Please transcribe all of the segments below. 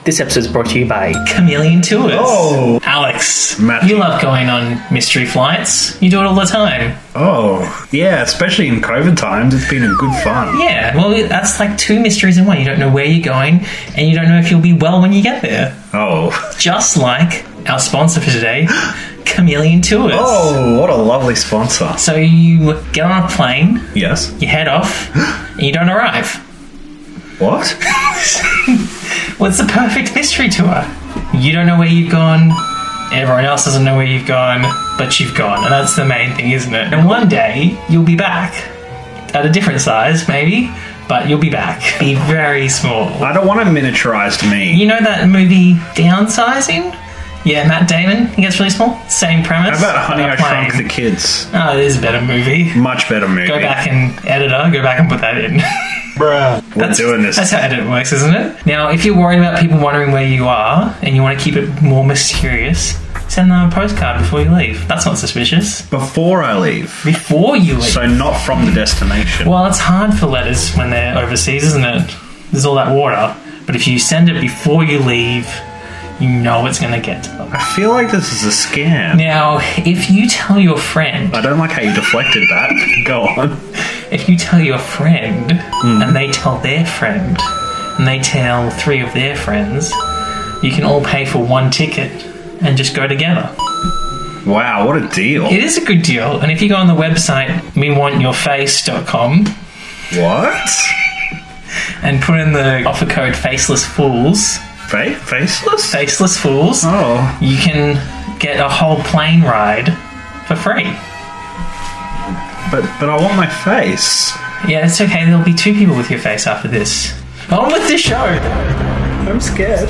This episode is brought to you by Chameleon Tours. Oh. Alex, Matthew. you love going on mystery flights. You do it all the time. Oh, yeah, especially in COVID times, it's been a good fun. Yeah, well, that's like two mysteries in one. You don't know where you're going, and you don't know if you'll be well when you get there. Oh. Just like our sponsor for today, Chameleon Tours. Oh, what a lovely sponsor. So you get on a plane, Yes. you head off, and you don't arrive. What? Well, it's the perfect mystery tour. You don't know where you've gone, everyone else doesn't know where you've gone, but you've gone, and that's the main thing, isn't it? And one day, you'll be back. At a different size, maybe, but you'll be back. Be very small. I don't want a miniaturized me. You know that movie Downsizing? Yeah, Matt Damon, he gets really small. Same premise. How about Honey, on a I Shrunk plane. the Kids? Oh, it is a better movie. Much better movie. Go back and editor, go back and put that in. Bruh. We're doing this. That's how edit works, isn't it? Now, if you're worried about people wondering where you are and you want to keep it more mysterious, send them a postcard before you leave. That's not suspicious. Before I leave. Before you leave. So not from the destination. Well, it's hard for letters when they're overseas, isn't it? There's all that water. But if you send it before you leave, you know it's going to get to them. I feel like this is a scam. Now, if you tell your friend... I don't like how you deflected that. Go on. If you tell your friend, and they tell their friend, and they tell three of their friends, you can all pay for one ticket and just go together. Wow, what a deal. It is a good deal. And if you go on the website, mewantyourface.com, What? and put in the offer code Faceless Fools, Faceless? Faceless Fools, Oh. you can get a whole plane ride for free. But I want my face. Yeah, it's okay. There'll be two people with your face after this. On with the show! I'm scared.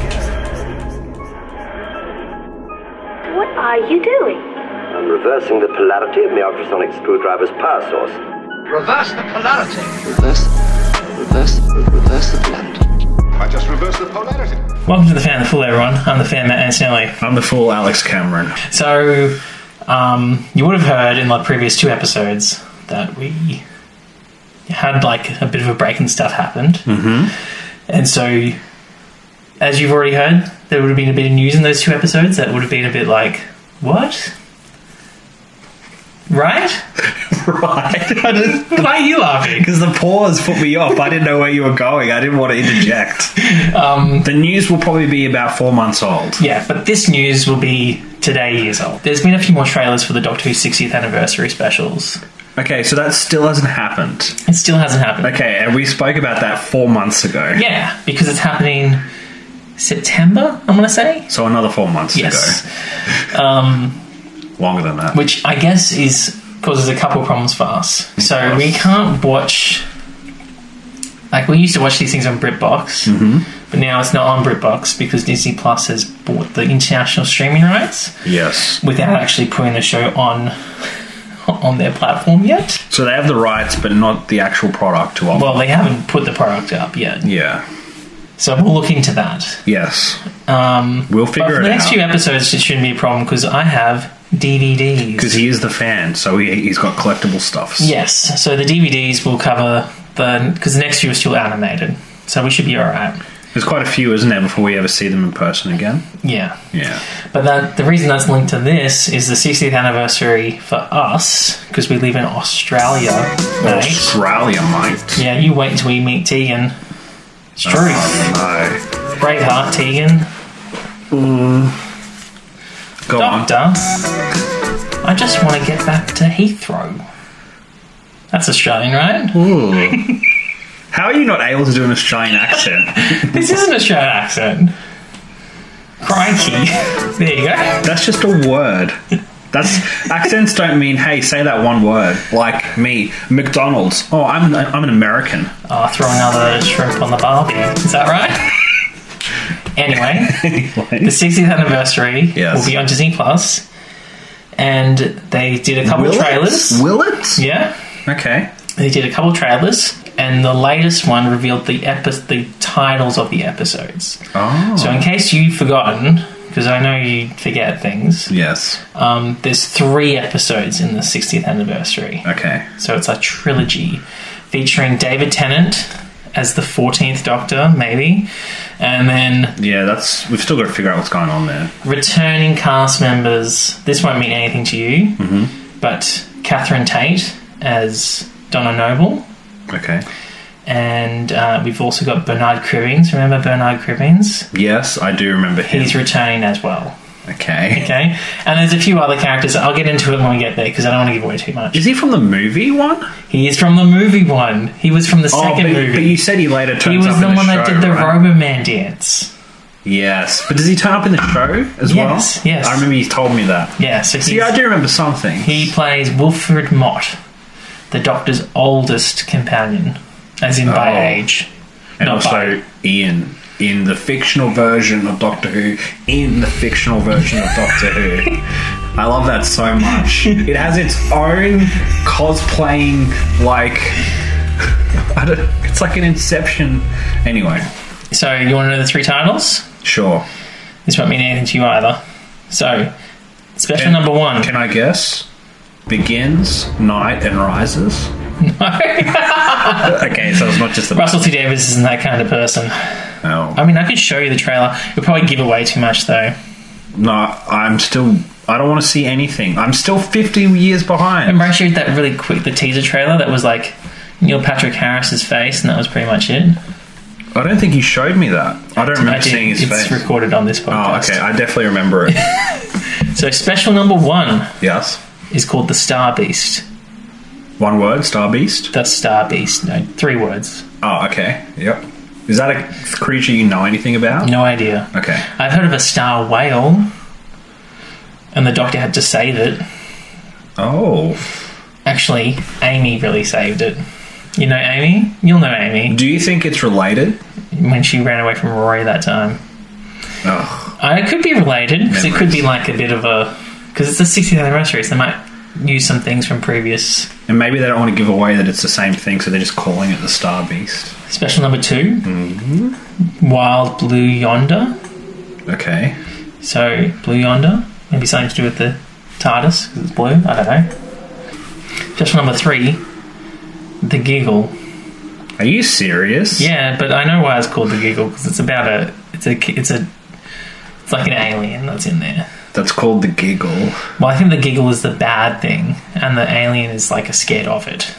What are you doing? I'm reversing the polarity of my ultrasonic screwdriver's power source. Reverse the polarity. Reverse the polarity. I just reversed the polarity. Welcome to The Fan, the Fool, everyone. I'm the fan, Matt Antonelli. I'm the fool Alex Cameron. So, you would have heard in the previous two episodes that we had like a bit of a break and stuff happened. Mm-hmm. And so, as you've already heard, there would have been a bit of news in those two episodes that would have been a bit like, what? Right? Right. Why are you laughing? Because the pause put me off. I didn't know where you were going. I didn't want to interject. The news will probably be about 4 months old. Yeah, but this news will be today years old. There's been a few more trailers for the Doctor Who 60th anniversary specials. Okay, so that still hasn't happened. It still hasn't happened. Okay, and we spoke about that 4 months ago. Yeah, because it's happening September, I'm going to say. So another 4 months Yes. ago. Longer than that. Which I guess causes a couple of problems for us. So we can't watch... Like, we used to watch these things on BritBox, but now it's not on BritBox because Disney Plus has bought the international streaming rights Yes. without actually putting the show on their platform yet. So they have the rights, but not the actual product to offer. Well, they haven't put the product up yet. Yeah. So we'll look into that. Yes. We'll We'll but figure for it the next out. few episodes, it shouldn't be a problem because I have DVDs. Because he is the fan, so he's got collectible stuffs. Yes, so the DVDs will cover because the next few are still animated, so we should be alright. There's quite a few, isn't there, before we ever see them in person again? Yeah. Yeah. But the reason that's linked to this is the 60th anniversary for us, because we live in Australia, mate. Australia, mate. Yeah, you wait until you meet Tegan. It's true. Oh, Braveheart, Tegan. no. Go on. Doctor, I just want to get back to Heathrow. That's Australian, right? Ooh. How are you not able to do an Australian accent? This is an Australian accent. Crikey. There you go. That's just a word. Accents don't mean, hey, say that one word. Like me, McDonald's. Oh, I'm an American. I'll throw another shrimp on the barbie. Is that right? Anyway, the 60th anniversary Yes. will be on Disney Plus, and they did a couple of trailers. Will it? Yeah, Okay. they did a couple of trailers, and the latest one revealed the titles of the episodes. Oh. So in case you've forgotten, because I know you forget things, Yes. there's 3 episodes in the 60th anniversary. Okay. So it's a trilogy featuring David Tennant as the 14th Doctor, maybe. And then Yeah, we've still got to figure out what's going on there. returning cast members. This won't mean anything to you, but Catherine Tate as Donna Noble. Okay. And we've also got Bernard Cribbins. Remember Bernard Cribbins? Yes, I do remember him. He's returning as well. Okay. Okay? And there's a few other characters. I'll get into it when we get there because I don't want to give away too much. Is he from the movie one? He is from the movie one. He was from the second movie. But you said he later turns up He in the was show, the one that did the right? Roboman dance. Yes. But does he turn up in the show as well? Yes. I remember he told me that. Yeah, so See, I do remember something. he plays Wilfred Mott, the Doctor's oldest companion, as in by age. And not also by. Ian in the fictional version of Doctor Who. In the fictional version of Doctor Who. I love that so much. It has its own cosplaying, like... it's like an Inception. Anyway, So, you want to know the 3 titles? sure. This won't mean anything to you either. So, special number 1. Can I guess? Begins, Night, and Rises? Okay, so it's not just the... Russell T Davies isn't that kind of person. Oh. I mean, I could show you the trailer. It would probably give away too much, though. No, I'm still... I don't want to see anything. I'm still 50 years behind. Remember I showed that really quick, the teaser trailer that was like Neil Patrick Harris's face, and that was pretty much it. I don't think you showed me that. I don't remember seeing his it's face. recorded on this Oh, podcast. okay. I definitely remember it. So special number 1 Yes. is called The Star Beast. One word, Star Beast? The Star Beast. No, 3 words. Oh, okay. Yep. Is that a creature you know anything about? No idea. Okay. I've heard of a star whale, and the Doctor had to save it. Oh. Actually, Amy really saved it. You know Amy? You'll know Amy. Do you think it's related? When she ran away from Rory that time. Oh. It could be related, because it could Memories. be like a bit of a... Because it's the 60th anniversary, so they might use some things from previous... And maybe they don't want to give away that it's the same thing, so they're just calling it the Star Beast. Special number 2. Wild Blue Yonder. Okay. So, Blue Yonder. Maybe something to do with the TARDIS, because it's blue. I don't know. Special number 3. The Giggle. Are you serious? Yeah, but I know why it's called The Giggle, because it's about it's like an alien that's in there. That's called the Giggle. Well, I think the Giggle is the bad thing, and the alien is like scared of it.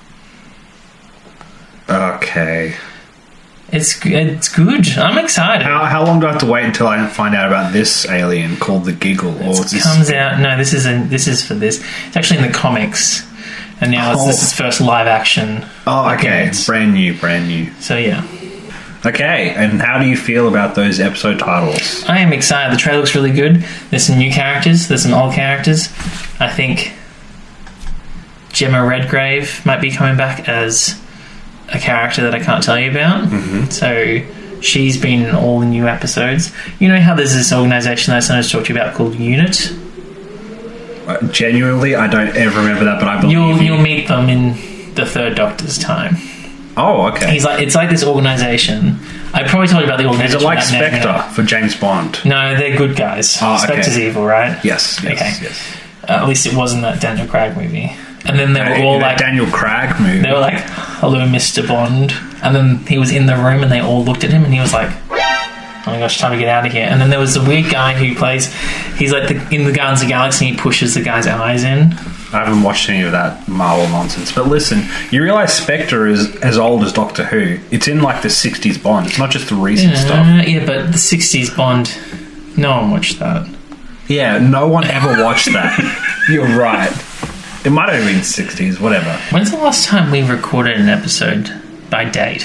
Okay. It's good. I'm excited. How long do I have to wait until I find out about this alien called the Giggle? Or is It this... comes out. No, this is for this. It's actually in the comics, and now this is its first live action. Oh, okay. appearance. Brand new. So yeah, Okay, and how do you feel about those episode titles? I am excited. The trailer looks really good. There's some new characters. There's some old characters. I think Gemma Redgrave might be coming back as a character that I can't tell you about. So she's been in all the new episodes. You know how there's this organisation that I sometimes talk to you about called UNIT? Genuinely, I don't ever remember that, but I believe You'll meet them in the Third Doctor's time. Oh, okay. It's like this organisation. I probably told you about the Is organisation. it like without naming Spectre for James Bond? it. No, they're good guys. Oh, okay. Spectre's evil, right? Yes. Okay. Yes. At least it wasn't that Daniel Craig movie. And then they were In all that like, Daniel Craig movie. they were like, "Hello, Mr. Bond." And then he was in the room, and they all looked at him, and he was like, "Oh my gosh, time to get out of here." And then there was the weird guy who plays. He's like in the Guardians of the Galaxy, and he pushes the guy's eyes in. I haven't watched any of that Marvel nonsense. But listen, you realise Spectre is as old as Doctor Who. It's in like the 60s Bond. It's not just the recent stuff. Yeah, but the '60s Bond, no one watched that. Yeah, no one ever watched that. You're right. It might have been 60s, whatever. When's the last time we recorded an episode by date?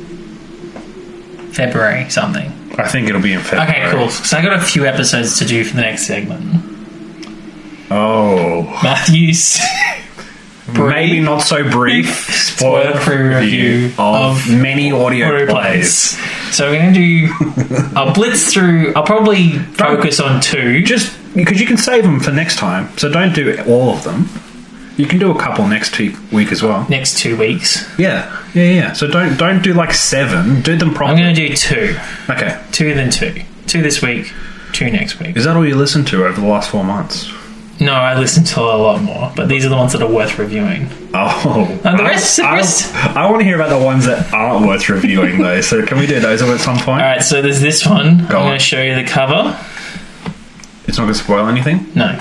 February something. I think it'll be in February. Okay, cool. So I got a few episodes to do for the next segment. Oh. Matthew's Maybe not so brief. spoiler-free review of many audio plays. So we're going to do a blitz through. I'll probably focus on 2. Just because you can save them for next time, so don't do all of them. You can do a couple next week as well. Next 2 weeks. Yeah. So don't do like 7. Do them I'm properly. going to do 2. Okay. 2 then 2. 2 this week, 2 next week. Is that all you listened to over the last 4 months? No, I listened to a lot more, but these are the ones that are worth reviewing. Oh. And the rest... I want to hear about the ones that aren't worth reviewing, though. So can we do those at some point? Alright, so there's this one. I'm Go on. going to show you the cover. It's not going to spoil anything? No.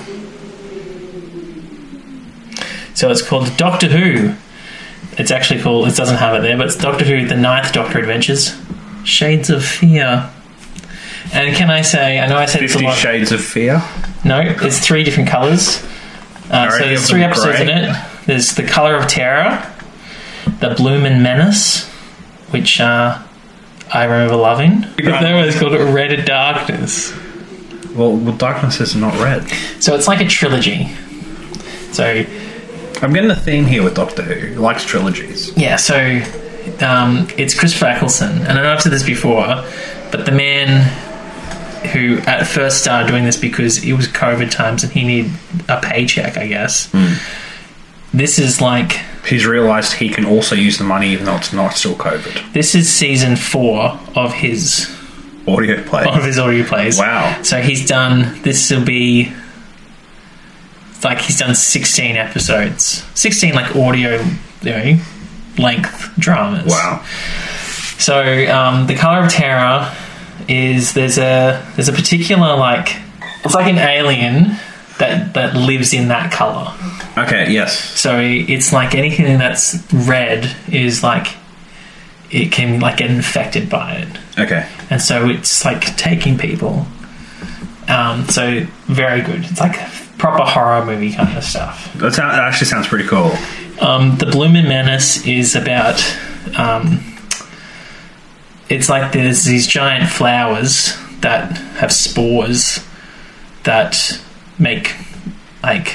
So it's called Doctor Who. It's actually called... It doesn't have it there, but it's Doctor Who, The Ninth Doctor Adventures. Shades of Fear. And can I say... I know I said it's a 50 lot... Shades of Fear? No, it's 3 different colours. So there's 3 episodes in it. There's The Colour of Terror, The Bloomin' Menace, which I remember loving. The third one is called Red Darkness. Well, Darkness is not red. So it's like a trilogy. So I'm getting a theme here with Doctor Who. He likes trilogies. yeah, so it's Christopher Eccleston, and I know I've said this before, but the man who at first started doing this because it was COVID times and he needed a paycheck, I guess. This is like... He's realised he can also use the money even though it's not still COVID. This is season 4 of his Audio play. audio plays. Wow. So he's done... This will be... Like, he's done 16 episodes. 16, like, audio, length dramas. Wow. So, The Colour of Terror is... There's a particular, like... It's like an alien that lives in that colour. Okay, yes. So, it's like anything that's red is, like... It can, like, get infected by it. Okay. And so it's like taking people. So very good. It's like proper horror movie kind of stuff. That actually sounds pretty cool. The Bloomin' Menace is about... it's like there's these giant flowers that have spores that make like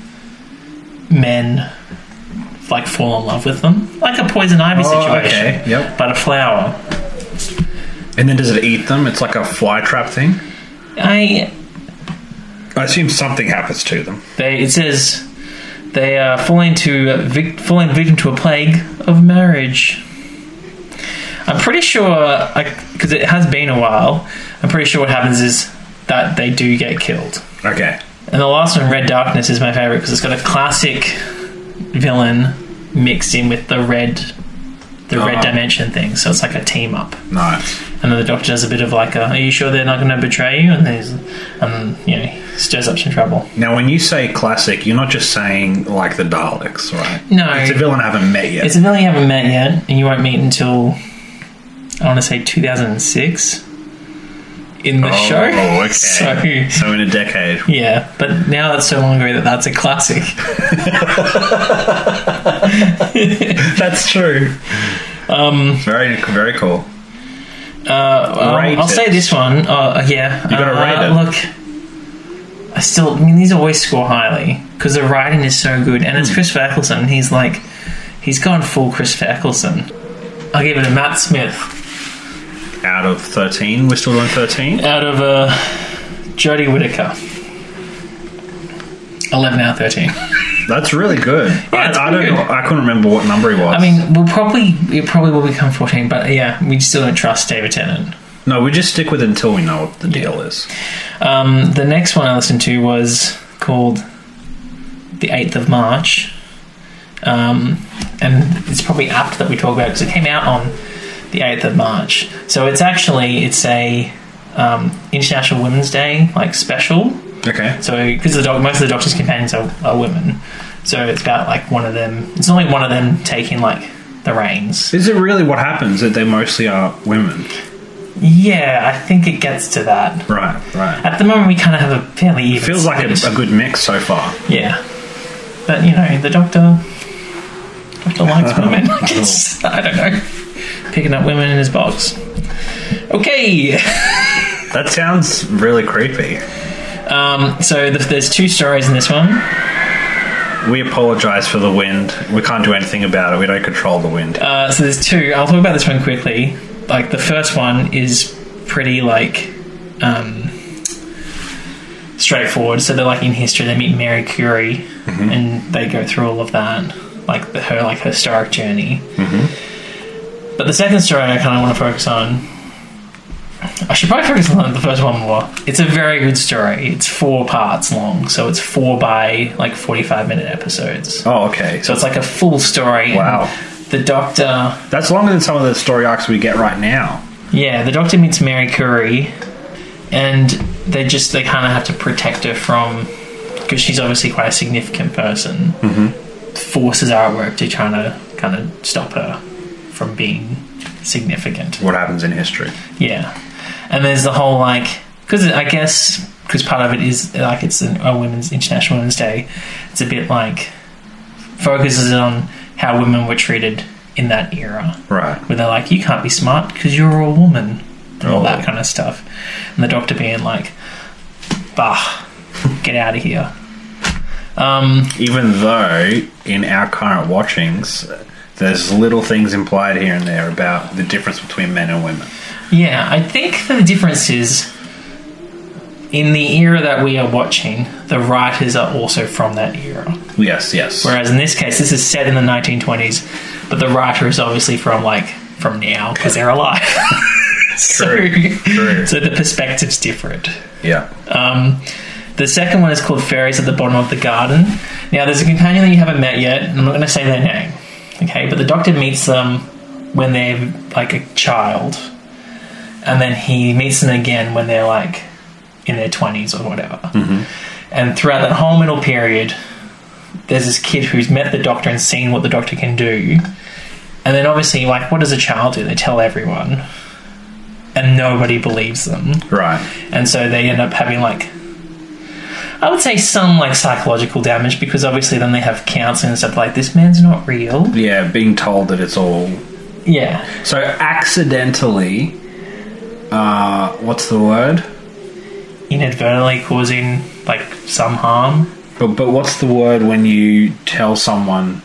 men like fall in love with them. Like a poison ivy situation. Okay, yep. But a flower. And then does it eat them? It's like a fly trap thing? I assume something happens to them. It says they fall victim to a plague of marriage. I'm pretty sure, because it has been a while, I'm pretty sure what happens is that they do get killed. Okay. And the last one, Red Darkness, is my favourite because it's got a classic villain mixed in with the red dimension thing. So it's like a team up. Nice. And then the Doctor does a bit of like are you sure they're not going to betray you? And stirs up some trouble. Now, when you say classic, you're not just saying like the Daleks, right? No. It's a villain I haven't met yet. It's a villain you haven't met yet, and you won't meet until, I want to say 2006 in the show. Oh, okay. So in a decade. Yeah, but now that's so long ago that's a classic. That's true. Very, very cool. I'll say this one. Yeah. You gotta rate it. Look, these always score highly because the writing is so good, and it's Christopher Eccleston. He's gone full Christopher Eccleston. I'll give it a Matt Smith. Out of 13? We're still on 13? Out of Jodie Whittaker. 11 out of 13. That's really good. Yeah, I couldn't remember what number he was. I mean, it probably will become 14, but yeah, we still don't trust David Tennant. No, we just stick with it until we know what the deal is. The next one I listened to was called The 8th of March. And it's probably apt that we talk about it because it came out on the 8th of March. So it's a International Women's Day like special. Okay. So because most of the Doctor's companions are women, so it's about like one of them. It's only one of them taking like the reins. Is it really what happens that they mostly are women? Yeah, I think it gets to that. Right. At the moment, we kind of have a fairly even. Feels like a good mix so far. Yeah, but the Doctor likes women. I don't know, picking up women in his box. Okay. That sounds really creepy. So there's 2 stories in this one. We apologise for the wind. We can't do anything about it. We don't control the wind. So there's 2. I'll talk about this one quickly. Like the first one is pretty like straightforward. So they're like in history. They meet Mary Curie, and they go through all of that, like her historic journey. But the second story I kind of want to focus on I should probably focus on the first one more. It's a very good story. It's 4 parts long, so it's 4 by like 45-minute episodes. Oh, okay. So it's like a full story. Wow. The Doctor... That's longer than some of the story arcs we get right now. Yeah, the Doctor meets Mary Curie, and they kind of have to protect her from... Because she's obviously quite a significant person. Mm-hmm. Forces are at work to try to kind of stop her from being significant. What happens in history. Yeah. And there's the whole, like... Because part of it is, like, it's a International Women's Day, it's a bit, like... Focuses on how women were treated in that era. Right. Where they're like, you can't be smart because you're a woman. And all that kind of stuff. And the Doctor being like, bah, get out of here. Even though, in our current watchings... There's little things implied here and there about the difference between men and women. Yeah, I think the difference is in the era that we are watching, the writers are also from that era. Yes, yes. Whereas in this case, this is set in the 1920s, but the writer is obviously from now because they're alive. True. So the perspective's different. Yeah. The second one is called Fairies at the Bottom of the Garden. Now, there's a companion that you haven't met yet, and I'm not going to say their name. Okay, but the Doctor meets them when they're like a child, and then he meets them again when they're like in their 20s or whatever. Mm-hmm. And throughout that whole middle period, there's this kid who's met the Doctor and seen what the Doctor can do, and then obviously, like, what does a child do? They tell everyone, and nobody believes them. Right. And so they end up having, like, I would say some, like, psychological damage, because obviously then they have counselling and stuff like, this man's not real. Yeah, being told that it's all... Yeah. So accidentally, what's the word? Inadvertently causing, like, some harm. But what's the word when you tell someone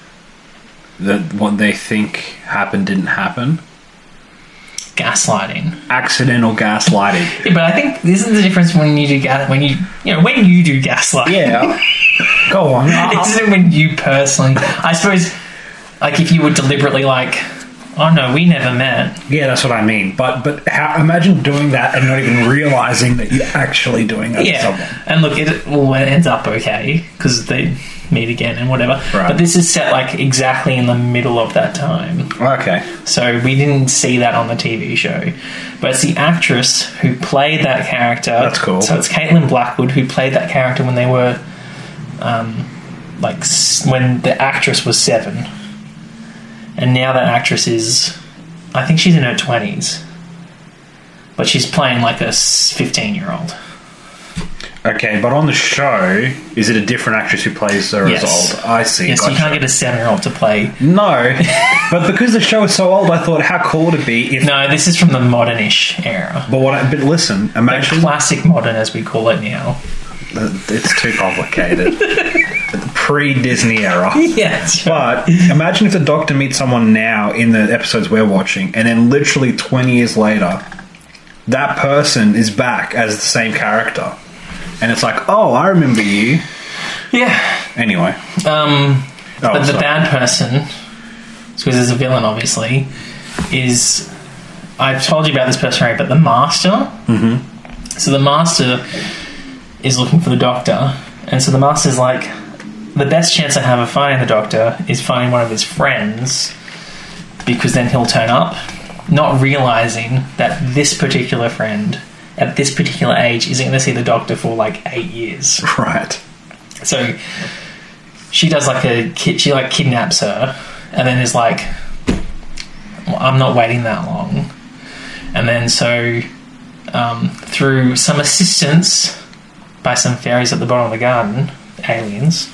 that what they think happened didn't happen? Gaslighting. Accidental gaslighting. Yeah, but I think this is the difference when you do when you do gaslighting. Yeah. Go on. It isn't when you personally. I suppose, like, if you were deliberately like, oh no, we never met. Yeah, that's what I mean. But imagine doing that and not even realising that you're actually doing that to someone. And look, it all ends up okay because they meet again and whatever. Right. But this is set like exactly in the middle of that time. Okay. So we didn't see that on the TV show. But it's the actress who played that character. That's cool. So it's Caitlin Blackwood who played that character when they were, when the actress was 7. And now that actress is, I think she's in her 20s. But she's playing like a 15-year-old. Okay, but on the show, is it a different actress who plays her as old? I see. Yes, you can't get a 7-year-old to play. No, but because the show is so old, I thought how cool would it be if... No, this is from the modern-ish era. But listen, imagine... The classic modern, as we call it now. It's too complicated. Pre-Disney era. Yes. But imagine if the Doctor meets someone now in the episodes we're watching, and then literally 20 years later, that person is back as the same character. And it's like, oh, I remember you. Yeah. Anyway. But the bad person, because there's a villain, obviously, is... I've told you about this person, right? But the Master. Mm-hmm. So the Master is looking for the Doctor. And so the Master's like, the best chance I have of finding the Doctor is finding one of his friends, because then he'll turn up, not realising that this particular friend... at this particular age isn't going to see the Doctor for like 8 years. Right. So she does she kidnaps her and then is like, well, I'm not waiting that long. And then so through some assistance by some fairies at the bottom of the garden, aliens,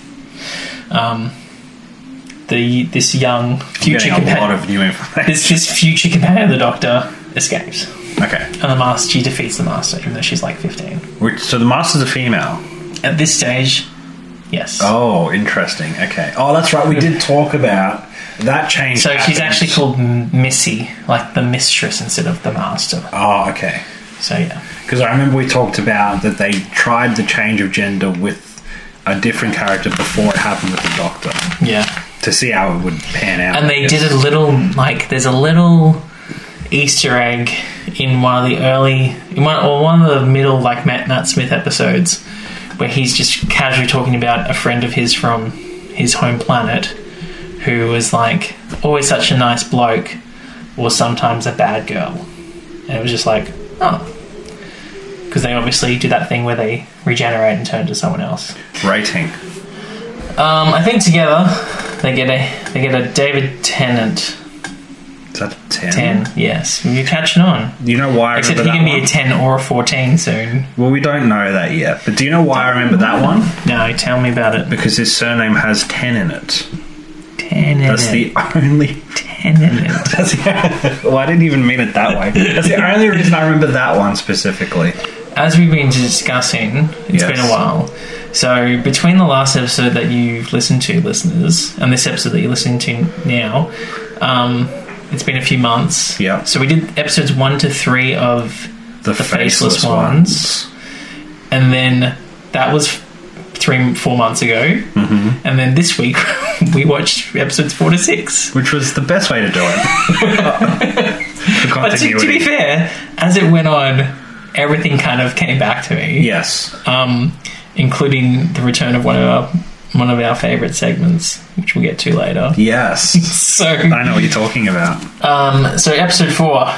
this young future companion, a lot of new information. This future companion of the Doctor escapes. Okay. And she defeats the Master, even though she's like 15. So the Master's a female? At this stage, yes. Oh, interesting. Okay. Oh, that's right. We did talk about that change. So she's actually called Missy, like the mistress instead of the Master. Oh, okay. So, yeah. Because I remember we talked about that they tried the change of gender with a different character before it happened with the Doctor. Yeah. To see how it would pan out. And they did a little, there's a little Easter egg in one of the middle like Matt Smith episodes, where he's just casually talking about a friend of his from his home planet, who was like always such a nice bloke, or sometimes a bad girl, and it was just like, oh, because they obviously do that thing where they regenerate and turn into someone else. Rating. I think together they get a David Tennant. Is that a 10? 10, yes. You're catching on. You know why I Except remember he that can be a 10 or a 14 soon. Well, we don't know that yet. But do you know why I remember that one? No, tell me about it. Because his surname has 10 in it. 10 in That's it. the only... 10 in it. Well, I didn't even mean it that way. That's the only reason I remember that one specifically. As we've been discussing, it's been a while. So between the last episode that you've listened to, listeners, and this episode that you're listening to now, it's been a few months. Yeah. So we did episodes 1 to 3 of the Faceless ones. And then that was 3-4 months ago. Mm-hmm. And then this week we watched episodes 4 to 6. Which was the best way to do it. But to be fair, as it went on, everything kind of came back to me. Yes. Including the return of one of our favourite segments, which we'll get to later. Yes. So I know what you're talking about. So episode 4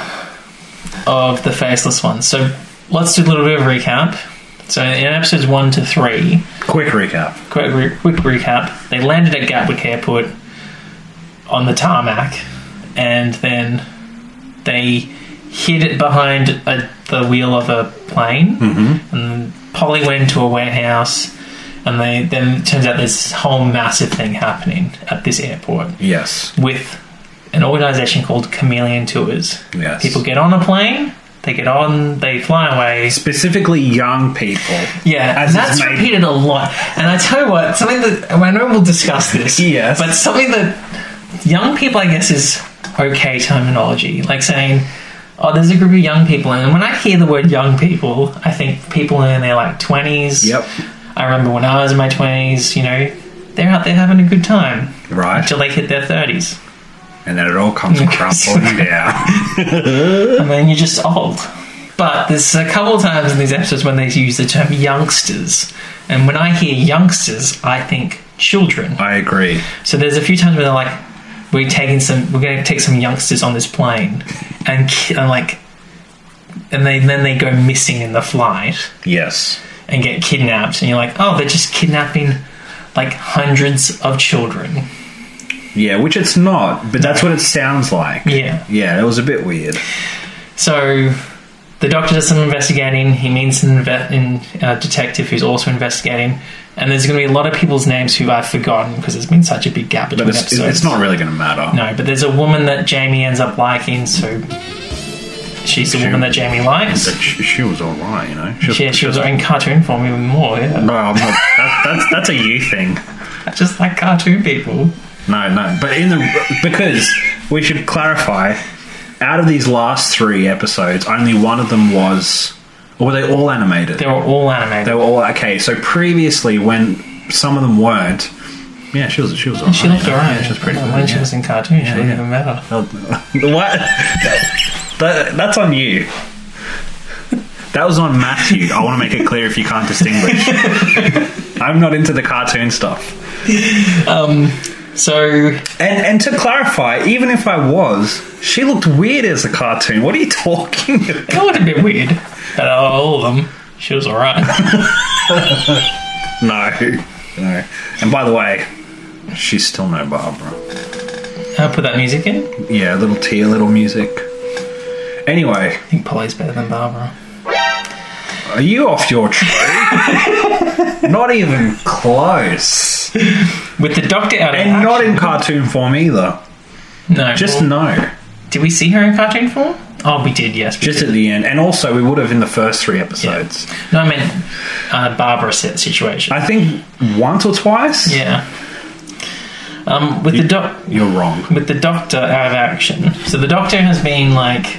of the Faceless ones. So let's do a little bit of recap. So in episodes 1 to 3... Quick recap. Quick recap. They landed at Gatwick Airport on the tarmac, and then they hid it behind the wheel of a plane, and Polly went to a warehouse, and then it turns out there's this whole massive thing happening at this airport. Yes. With an organisation called Chameleon Tours. Yes. People get on a plane, they get on, they fly away. Specifically young people. Yeah, and that's repeated a lot. And I tell you what, something that, I know we'll discuss this, yes, but something that young people, I guess, is okay terminology. Like saying, oh, there's a group of young people, and when I hear the word young people, I think people in their like 20s. Yep. I remember when I was in my 20s, you know, they're out there having a good time. Right. Until they hit their 30s. And then it all comes crumbling down. And then you're just old. But there's a couple of times in these episodes when they use the term youngsters. And when I hear youngsters, I think children. I agree. So there's a few times where they're like, we're going to take some youngsters on this plane. And then they go missing in the flight. Yes. And get kidnapped. And you're like, oh, they're just kidnapping like hundreds of children. Yeah, which it's not, but that's what it sounds like. Yeah. Yeah, it was a bit weird. So the doctor does some investigating. He meets a detective who's also investigating. And there's going to be a lot of people's names who I've forgotten because there's been such a big gap between episodes. It's not really going to matter. No, but there's a woman that Jamie ends up liking, so she's the woman that Jamie likes. She was all right, you know. She was in cartoon form even more, yeah. No, I'm not. That's a you thing. I just like cartoon people. No, but because we should clarify, out of these last 3 episodes, only one of them was, or were they all animated? They were all animated. They were all okay. So previously, when some of them weren't, yeah, she was all right. She looked alright. Yeah, she was pretty good. When she was in cartoon, she looked even better. What? That's on you. That was on Matthew. I want to make it clear if you can't distinguish. I'm not into the cartoon stuff. So and to clarify, even if I was, she looked weird as a cartoon. What are you talking about? It looked a bit weird, but all of them, she was alright. No. And by the way, she's still no Barbara. I'll put that music in. Yeah, little music. Anyway, I think Polly's better than Barbara. Are you off your tree? Not even close. With the doctor out of and action. not in cartoon form either. No. Just no. Did we see her in cartoon form? Oh, we did, yes. Just at the end. And also, we would have in the first 3 episodes. Yeah. No, I meant Barbara situation. I think once or twice? Yeah. You're wrong. With the doctor out of action. So the doctor has been,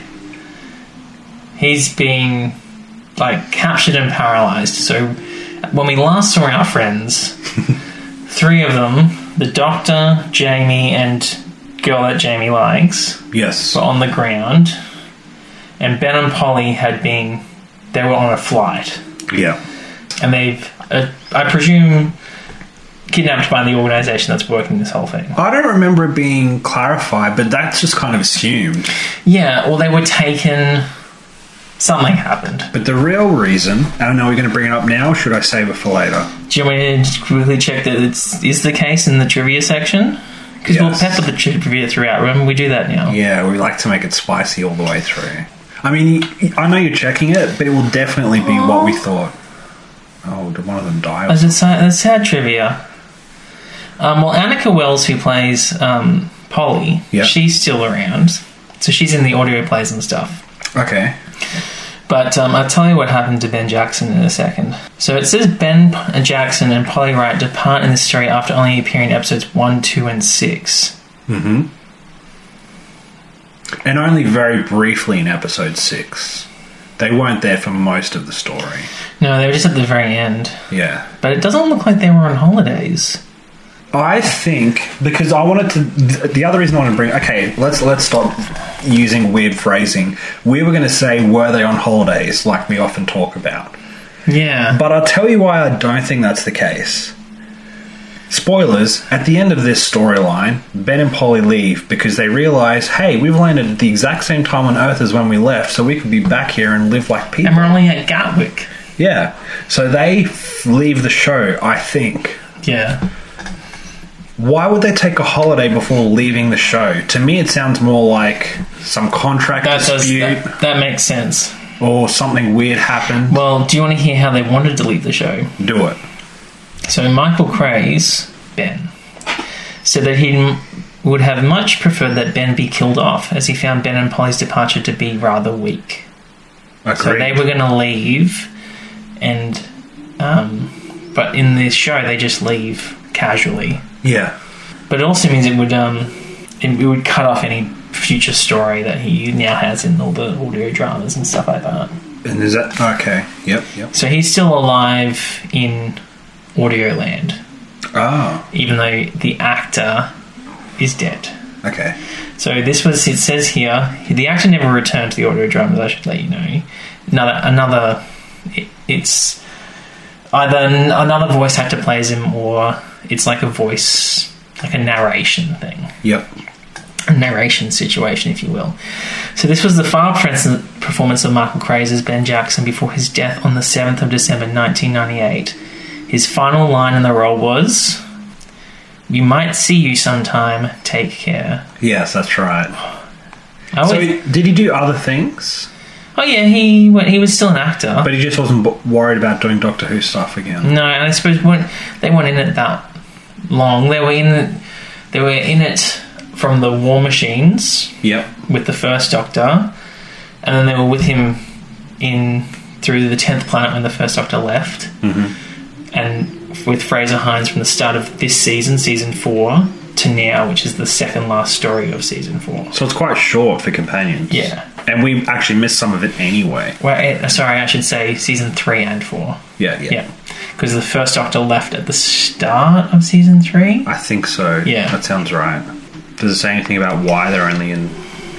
he's been, captured and paralysed. So when we last saw our friends, 3 of them, the doctor, Jamie, and girl that Jamie likes, yes, were on the ground. and Ben and Polly they were on a flight, Yeah. and they've, I presume, kidnapped by the organisation that's working this whole thing. I don't remember it being clarified, but that's just kind of assumed. Yeah, well, they were taken. Something happened. But the real reason, I don't know, we're going to bring it up now, or should I save it for later? Do you want me to just quickly check that it is the case in the trivia section? Because we'll Yes. pepper the trivia throughout. Remember, we do that now. Yeah, we like to make it spicy all the way through. I mean, I know you're checking it, but it will definitely be what we thought. Oh, did one of them die? That's sad trivia. Well, Annika Wells, who plays Polly, Yeah. she's still around. So she's in the audio plays and stuff. Okay. But I'll tell you what happened to Ben Jackson in a second. So it says Ben Jackson and Polly Wright depart in this story after only appearing in episodes 1, 2, and 6. Mm-hmm. And only very briefly in episode 6. They weren't there for most of the story. No, they were just at the very end. Yeah. But it doesn't look like they were on holidays. I think, because I wanted to... The other reason I want to bring... Okay, let's stop using weird phrasing. We were going to say, were they on holidays, like we often talk about. Yeah. But I'll tell you why I don't think that's the case. Spoilers, at the end of this storyline, Ben and Polly leave because they realise, hey, we've landed at the exact same time on Earth as when we left, so we could be back here and live like people. And we're only at Gatwick. Yeah. So they leave the show, I think. Yeah. Why would they take a holiday before leaving the show? To me, it sounds more like some contract dispute That makes sense. or something weird happened. Well, do you want to hear how they wanted to leave the show? Do it. So Michael Craze, Ben, said that he would have much preferred that Ben be killed off, as he found Ben and Polly's departure to be rather weak. So they were going to leave, and but in this show they just leave casually. Yeah. But it also means it would cut off any future story that he now has in all the audio dramas and stuff like that. And is that... Okay. Yep. So he's still alive in Audioland, Oh. even though the actor is dead. Okay. So it says here, the actor never returned to the audio dramas, I should let you know. It's either another voice actor plays him, or it's like a narration thing. Yep. A narration situation, if you will. So this was the final performance of Michael Craze as Ben Jackson before his death on the 7th of December 1998. His final line in the role was, "We might see you sometime, take care." Yes, that's right. Oh, Did he do other things? oh yeah, he was still an actor. But he just wasn't worried about doing Doctor Who stuff again. No, and I suppose they weren't in it that long. They were in it from the War Machines. Yep. With the first Doctor, and then they were with him through the 10th Planet when the first Doctor left, and with Fraser Hines from the start of this season 4, to now, which is the second last story of season 4. So it's quite short for companions. Yeah. And we actually missed some of it anyway. Well, sorry, I should say season 3 and 4. Yeah. Because the first Doctor left at the start of season 3. I think so. Yeah. That sounds right. Does it say anything about why they're only in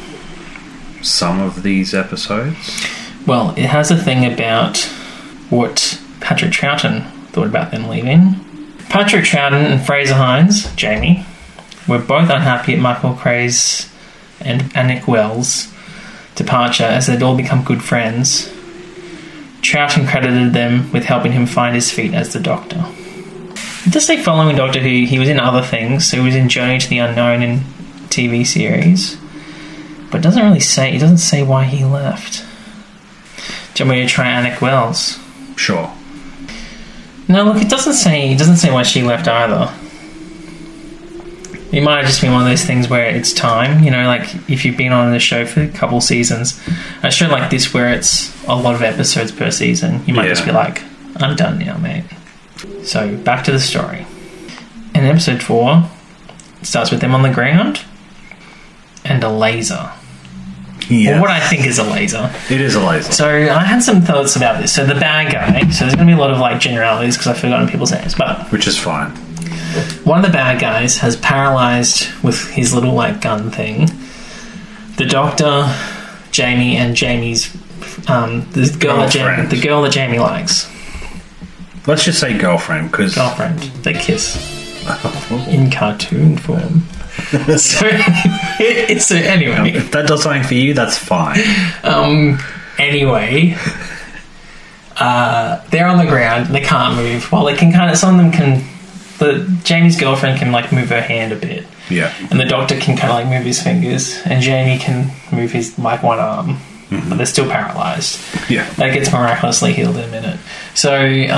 some of these episodes? Well, it has a thing about what Patrick Troughton thought about them leaving. Patrick Troughton and Fraser Hines, Jamie, were both unhappy at Michael Craze and Annick Wells' departure, as they'd all become good friends. Troughton credited them with helping him find his feet as the Doctor. It does say following Doctor Who, he was in other things. So he was in Journey to the Unknown and TV series, but it doesn't really say. It doesn't say why he left. Do you want me to try Annick Wells? Sure. No, look, it doesn't say why she left either. It might have just been one of those things where it's time, like if you've been on the show for a couple seasons, a show like this where it's a lot of episodes per season, you might just be like, I'm done now, mate. So, back to the story. In episode 4, it starts with them on the ground and a laser. Yeah. Or what I think is a laser. It is a laser. So I had some thoughts about this. So the bad guy, so there's going to be a lot of generalities because I've forgotten people's names, but Which is fine. one of the bad guys has paralyzed with his little gun thing the Doctor, Jamie and Jamie's the girl that Jamie likes. Let's just say girlfriend, because Girlfriend. They kiss in cartoon form. so anyway, if that does something for you, that's fine. Anyway, they're on the ground. They can't move. Well, they can kind of. Some of them can. Jamie's girlfriend can like move her hand a bit. Yeah. And the doctor can kind of like move his fingers, and Jamie can move his like one arm, but they're still paralyzed. Yeah. That gets miraculously healed in a minute. So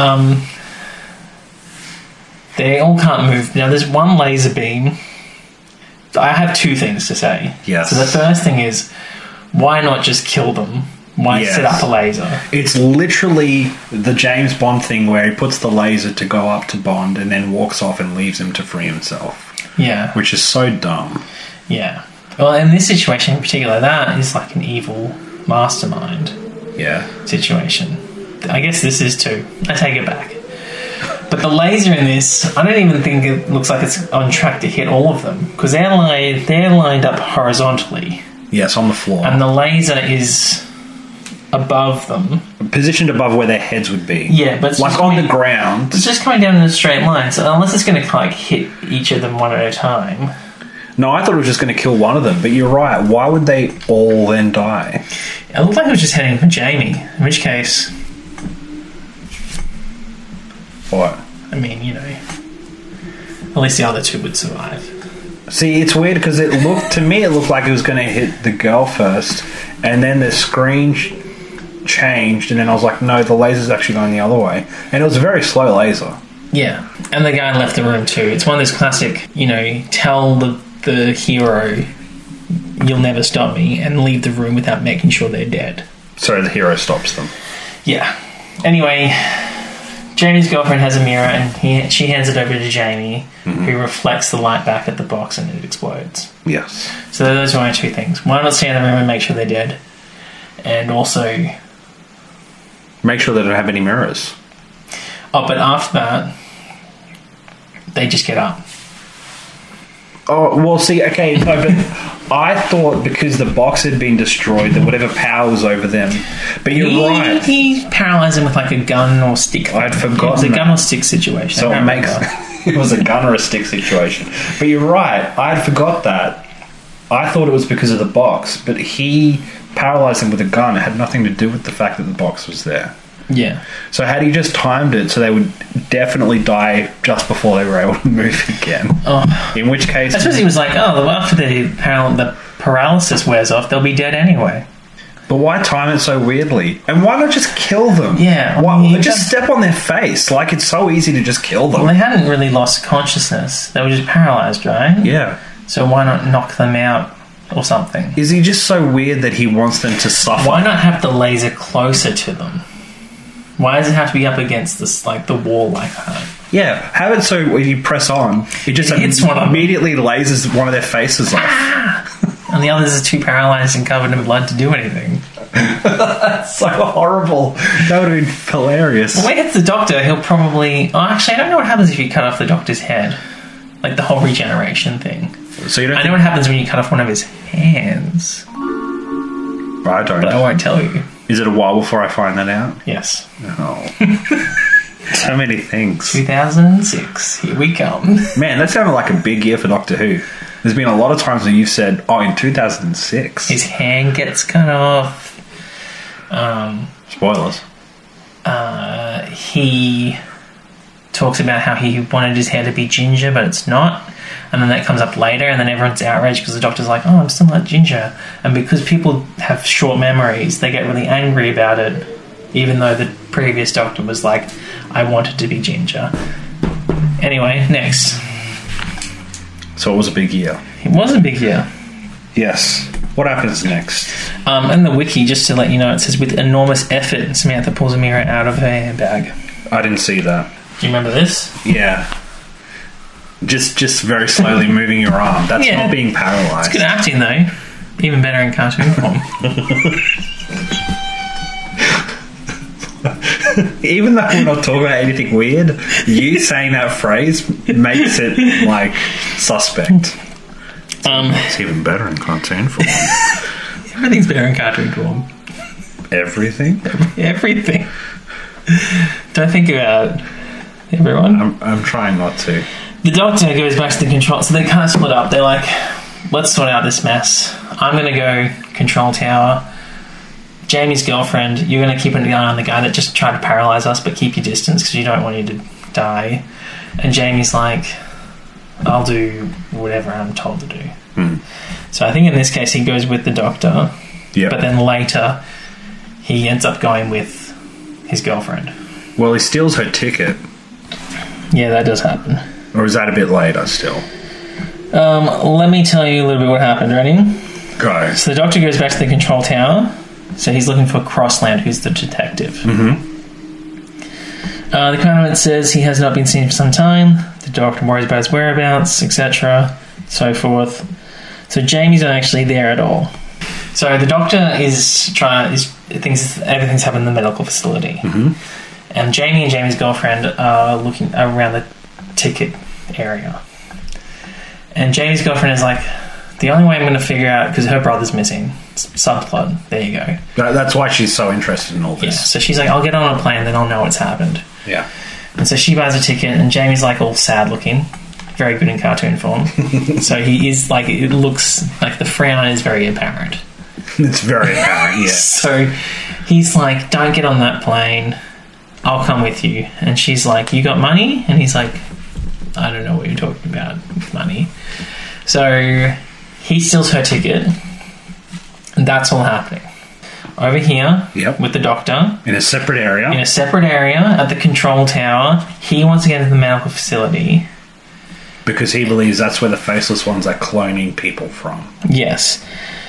they all can't move. Now there's one laser beam. I have two things to say. Yes. So the first thing is, why not just kill them? Why set up a laser? It's literally the James Bond thing where he puts the laser to go up to Bond and then walks off and leaves him to free himself. Yeah. Which is so dumb. Yeah. Well, in this situation in particular, that is like an evil mastermind situation. I guess this is too. I take it back. But the laser in this, I don't even think it looks like it's on track to hit all of them, because they're lined up horizontally. Yes, on the floor. And the laser is above them. Positioned above where their heads would be. Yeah, but it's like on the ground. It's just coming down in a straight line, so unless it's going to like hit each of them one at a time. No, I thought it was just going to kill one of them, but you're right. Why would they all then die? It looked like it was just heading for Jamie, in which case... What? I mean, you know, at least the other two would survive. See, it's weird because it looked like it was going to hit the girl first, and then the screen changed, and then I was like, no, the laser's actually going the other way. And it was a very slow laser. Yeah, and the guy left the room too. It's one of those classic, you know, tell the hero, you'll never stop me, and leave the room without making sure they're dead. So the hero stops them. Yeah. Anyway, Jamie's girlfriend has a mirror, and she hands it over to Jamie, who reflects the light back at the box, and it explodes. Yes. So those are my two things. Why not stay in the room and make sure they're dead? And also... make sure they don't have any mirrors. Oh, but after that, they just get up. Oh, well, see, okay, no, but I thought because the box had been destroyed that whatever power was over them. But you're right. He paralysed them with like a gun or stick. I'd forgotten. It was a gun or stick situation. So it makes... it was a gun or a stick situation. But you're right. I'd forgot that. I thought it was because of the box, but he paralysed them with a gun. It had nothing to do with the fact that the box was there. Yeah. So had he just timed it so they would definitely die just before they were able to move again? Oh. In which case... I suppose he was like, oh, after the paralysis wears off, they'll be dead anyway. But why time it so weirdly? And why not just kill them? Yeah. Why, just step on their face. Like, it's so easy to just kill them. Well, they hadn't really lost consciousness. They were just paralysed, right? Yeah. So why not knock them out or something? Is he just so weird that he wants them to suffer? Why not have the laser closer to them? Why does it have to be up against this, like, the wall like that? Yeah, have it so when you press on, it just hits one of them. immediately lasers one of their faces off. And the others are too paralysed and covered in blood to do anything. That's so horrible. That would have been hilarious. Well, when it hits the doctor, he'll probably... Oh, actually, I don't know what happens if you cut off the doctor's head. Like, the whole regeneration thing. So you don't... I know what happens when you cut off one of his hands. I don't. But I won't tell you. Is it a while before I find that out? Yes. Oh. So many things. 2006. Here we come. Man, that sounded like a big year for Doctor Who. There's been a lot of times where you've said, oh, in 2006. His hand gets cut off. Spoilers. He talks about how he wanted his hair to be ginger, but it's not. And then that comes up later, and then everyone's outraged because the doctor's like, oh, I'm still not ginger. And because people have short memories, they get really angry about it, even though the previous doctor was like, I wanted to be ginger. Anyway, next. So it was a big year. It was a big year. Yes. What happens next? And the wiki, just to let you know, it says, with enormous effort, Samantha pulls a mirror out of her handbag. I didn't see that. Do you remember this? Yeah. Just very slowly moving your arm. That's not being paralysed. It's good acting, though. Even better in cartoon form. Even though we're not talking about anything weird, you saying that phrase makes it, like, suspect. It's even better in cartoon form. Everything's better in cartoon form. Everything? Everything. Don't think about it, everyone. I'm trying not to. The Doctor goes back to the control... So they kind of split up. They're like, let's sort out this mess. I'm going to go control tower. Jamie's girlfriend, you're going to keep an eye on the guy that just tried to paralyze us, but keep your distance because you don't want you to die. And Jamie's like, I'll do whatever I'm told to do. So I think in this case he goes with the Doctor. Yeah. But then later he ends up going with his girlfriend. Well, he steals her ticket. Yeah, that does happen. Or is that a bit later still? Let me tell you a little bit what happened. Ready? Go. So the Doctor goes back to the control tower. So he's looking for Crossland, who's the detective. The commandant says he has not been seen for some time. The Doctor worries about his whereabouts, etc., so forth. So Jamie's not actually there at all. So the Doctor thinks everything's happened in the medical facility. And Jamie and Jamie's girlfriend are looking around the ticket area. And Jamie's girlfriend is like, the only way I'm going to figure out, because her brother's missing, subplot, there you go. That's why she's so interested in all this. Yeah, so she's like, I'll get on a plane, then I'll know what's happened. Yeah. And so she buys a ticket, and Jamie's like all sad looking, very good in cartoon form. So he is like, it looks like the frown is very apparent. It's very apparent, yeah. So he's like, don't get on that plane, I'll come with you. And she's like, you got money? And he's like, I don't know what you're talking about with money. So he steals her ticket, and that's all happening. Over here, with the Doctor. In a separate area. In a separate area at the control tower. He wants to get into the medical facility. Because he believes that's where the Faceless Ones are cloning people from. Yes.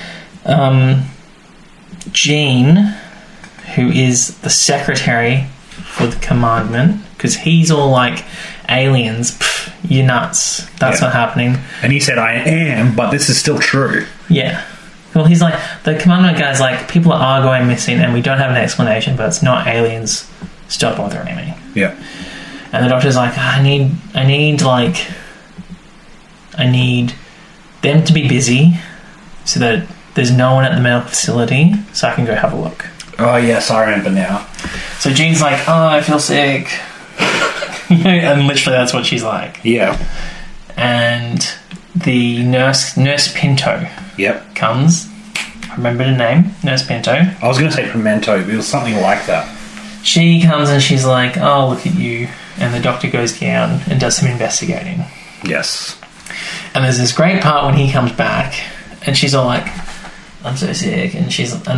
Jean, who is the secretary for the commandment, because he's all like, aliens, you're nuts. That's not happening. And he said, I am, but this is still true. Yeah. Well, he's like, the commandment guy's like, people are going missing and we don't have an explanation, but it's not aliens. Stop bothering me. Yeah. And the Doctor's like, I need them to be busy so that there's no one at the medical facility so I can go have a look. Oh, yes, I remember now. So Jean's like, oh, I feel sick. And literally that's what she's like. Yeah. And the nurse Pinto comes. I remember the name, Nurse Pinto. I was going to say Pimento, but it was something like that. She comes and she's like, oh, look at you. And the Doctor goes down and does some investigating. Yes. And there's this great part when he comes back and she's all like, I'm so sick. And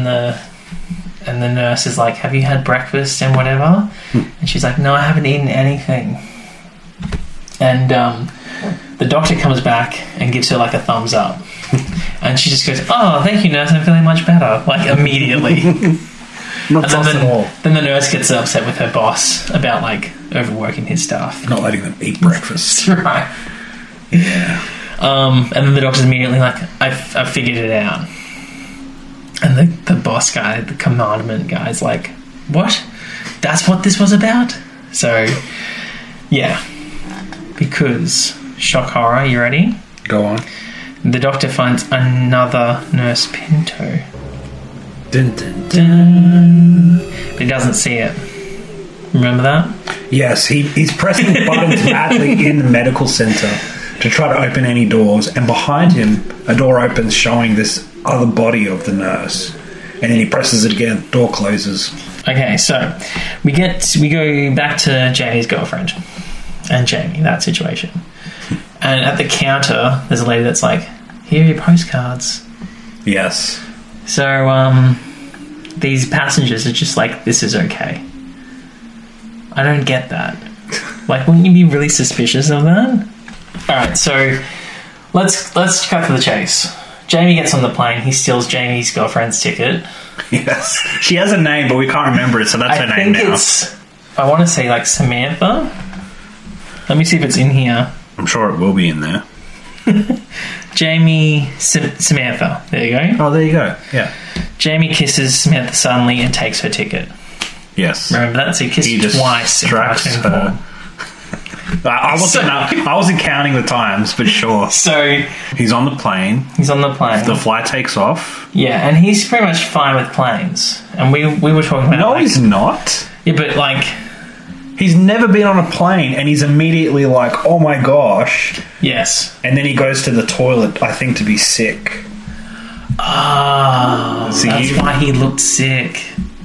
the nurse is like, have you had breakfast and whatever? And she's like, no, I haven't eaten anything. And the Doctor comes back and gives her like a thumbs up. And she just goes, oh, thank you, nurse, I'm feeling much better. Like, immediately. Not sus at all. Then the nurse gets upset with her boss about, like, overworking his staff. Not letting them eat breakfast. Right. Yeah. And then the Doctor's immediately like, I figured it out. And the boss guy, the commandment guy, is like, what? That's what this was about? So, yeah. Because, shock horror, you ready? Go on. The Doctor finds another Nurse Pinto. Dun, dun, dun. But he doesn't see it. Remember that? Yes, he's pressing buttons madly in the medical centre to try to open any doors, and behind him a door opens showing this other body of the nurse, and then he presses it again, the door closes. Okay, so we go back to Jamie's girlfriend and Jamie, that situation. And at the counter there's a lady that's like, here are your postcards. Yes. So these passengers are just like, this is okay. I don't get that. Like, wouldn't you be really suspicious of that? Alright, so let's cut to the chase. Jamie gets on the plane, he steals Jamie's girlfriend's ticket. Yes. She has a name, but we can't remember it, so that's her name now. I want to say, like, Samantha. Let me see if it's in here. I'm sure it will be in there. Jamie, Samantha. There you go. Oh, there you go. Yeah. Jamie kisses Samantha suddenly and takes her ticket. Yes. Remember that? So he kissed twice in cartoon form. I wasn't counting the times, but sure. So He's on the plane. he's on the plane. The flight takes off. Yeah, and he's pretty much fine with planes. And we were talking about No, like, he's not. yeah, but like He's never been on a plane, and he's immediately like, "Oh my gosh!" yes. And then he goes to the toilet, I think, to be sick. Oh, See, that's you- why he looked sick.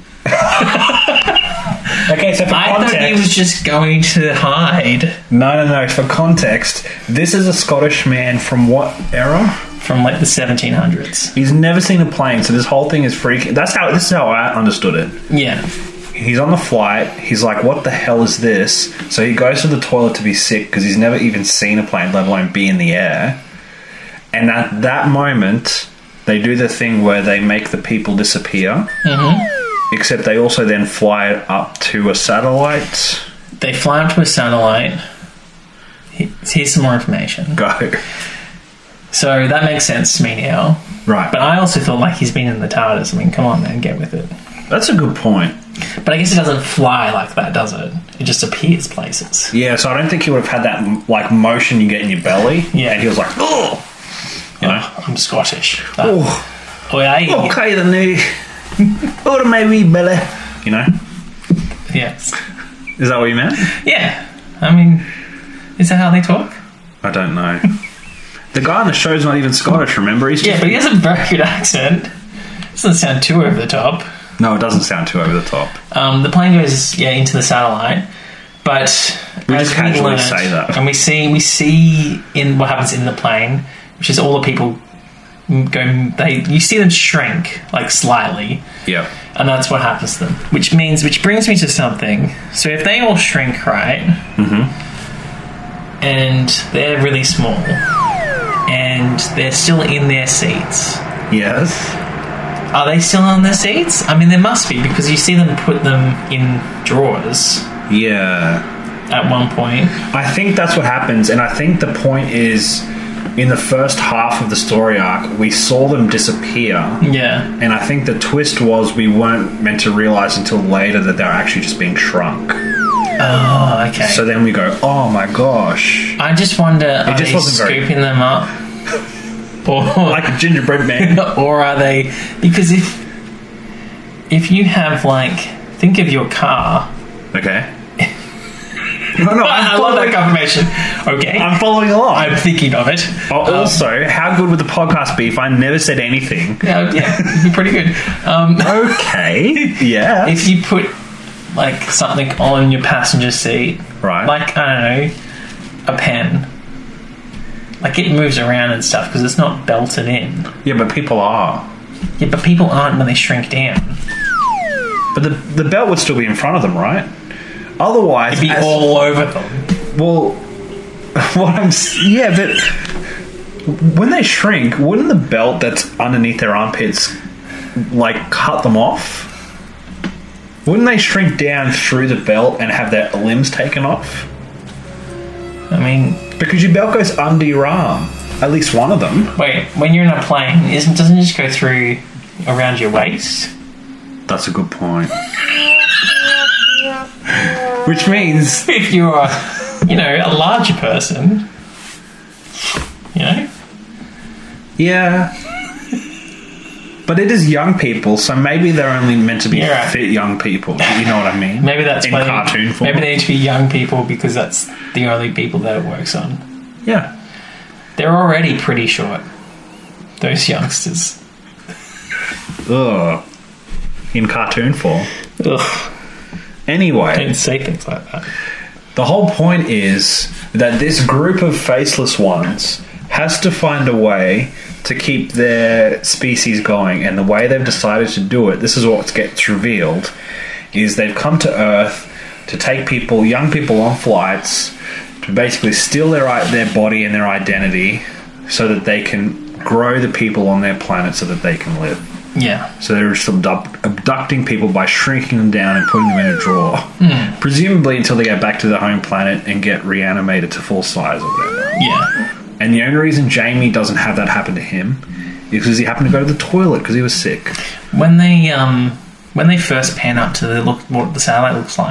Okay, so for I context, thought he was just going to hide no. For context, this is a Scottish man from what era? from like the 1700s. He's never seen a plane, so this whole thing is freaking. This is how I understood it. Yeah. He's on the flight. He's like, "What the hell is this?" So he goes to the toilet to be sick because he's never even seen a plane, let alone be in the air. And at that moment, they do the thing where they make the people disappear. Except they also then fly it up to a satellite. They fly up to a satellite. Here's some more information. Go. So that makes sense to me now. Right. But I also thought like he's been in the TARDIS. I mean, come on, man, get with it. That's a good point. But I guess it doesn't fly like that, does it? It just appears places. Yeah, so I don't think he would have had that like motion you get in your belly. Yeah. And he was like, "Oh, you know, I'm Scottish. oh, Oh, yeah. okay, the new, order my wee belly." You know, Yes. is that what you meant? Yeah. I mean, is that how they talk? I don't know. The guy on the show's not even Scottish. Remember, he's Yeah, just, but he has a very good accent. Doesn't sound too over the top. no, it doesn't sound too over the top. The plane goes into the satellite, but We as just casually learned, say that. and we see in what happens in the plane, which is all the people go. You see them shrink like slightly, Yeah. and that's what happens to them. Which brings me to something. So if they all shrink, right, and they're really small, and they're still in their seats. Yes. Are they still on their seats? I mean, there must be, because you see them put them in drawers Yeah. at one point. I think that's what happens, and I think the point is, in the first half of the story arc, we saw them disappear, Yeah. and I think the twist was we weren't meant to realize until later that they were actually just being shrunk. Oh, okay. So then we go, "Oh my gosh!" I just wonder, are just they wasn't very- scooping them up? Or, Like a gingerbread man. or are they... Because if you have, like... Think of your car. Okay. No, I love that confirmation. Okay. I'm following along. I'm thinking of it. Also, how good would the podcast be if I never said anything? Yeah, it'd be pretty good. Okay. Yeah. If you put like something on your passenger seat, Right. like, I don't know, a pen, like it moves around and stuff because it's not belted in. Yeah, but people are. Yeah, but people aren't when they shrink down. But the belt would still be in front of them, right? Otherwise, It'd be all over them. well. Yeah, but when they shrink, wouldn't the belt that's underneath their armpits like cut them off? Wouldn't they shrink down through the belt and have their limbs taken off? I mean, Because your belt goes under your arm. At least one of them. wait, when you're in a plane, doesn't it just go through around your waist? That's a good point. Which means, If you're, a larger person, yeah. But it is young people, so maybe they're only meant to be You're right. fit young people. You know what I mean? maybe that's in why cartoon form. maybe they need to be young people because that's the only people that it works on. Yeah. They're already pretty short, those youngsters. Ugh. In cartoon form. Ugh, Anyway, don't say things like that. the whole point is that this group of faceless ones has to find a way to keep their species going, and the way they've decided to do it, this is what gets revealed, is they've come to Earth to take young people on flights, to basically steal their body and their identity so that they can grow the people on their planet so that they can live. Yeah. So they're just abducting people by shrinking them down and putting them in a drawer. Presumably until they get back to their home planet and get reanimated to full size or whatever. Yeah. And the only reason Jamie doesn't have that happen to him is because he happened to go to the toilet because he was sick. When they first pan up to what the satellite looks like,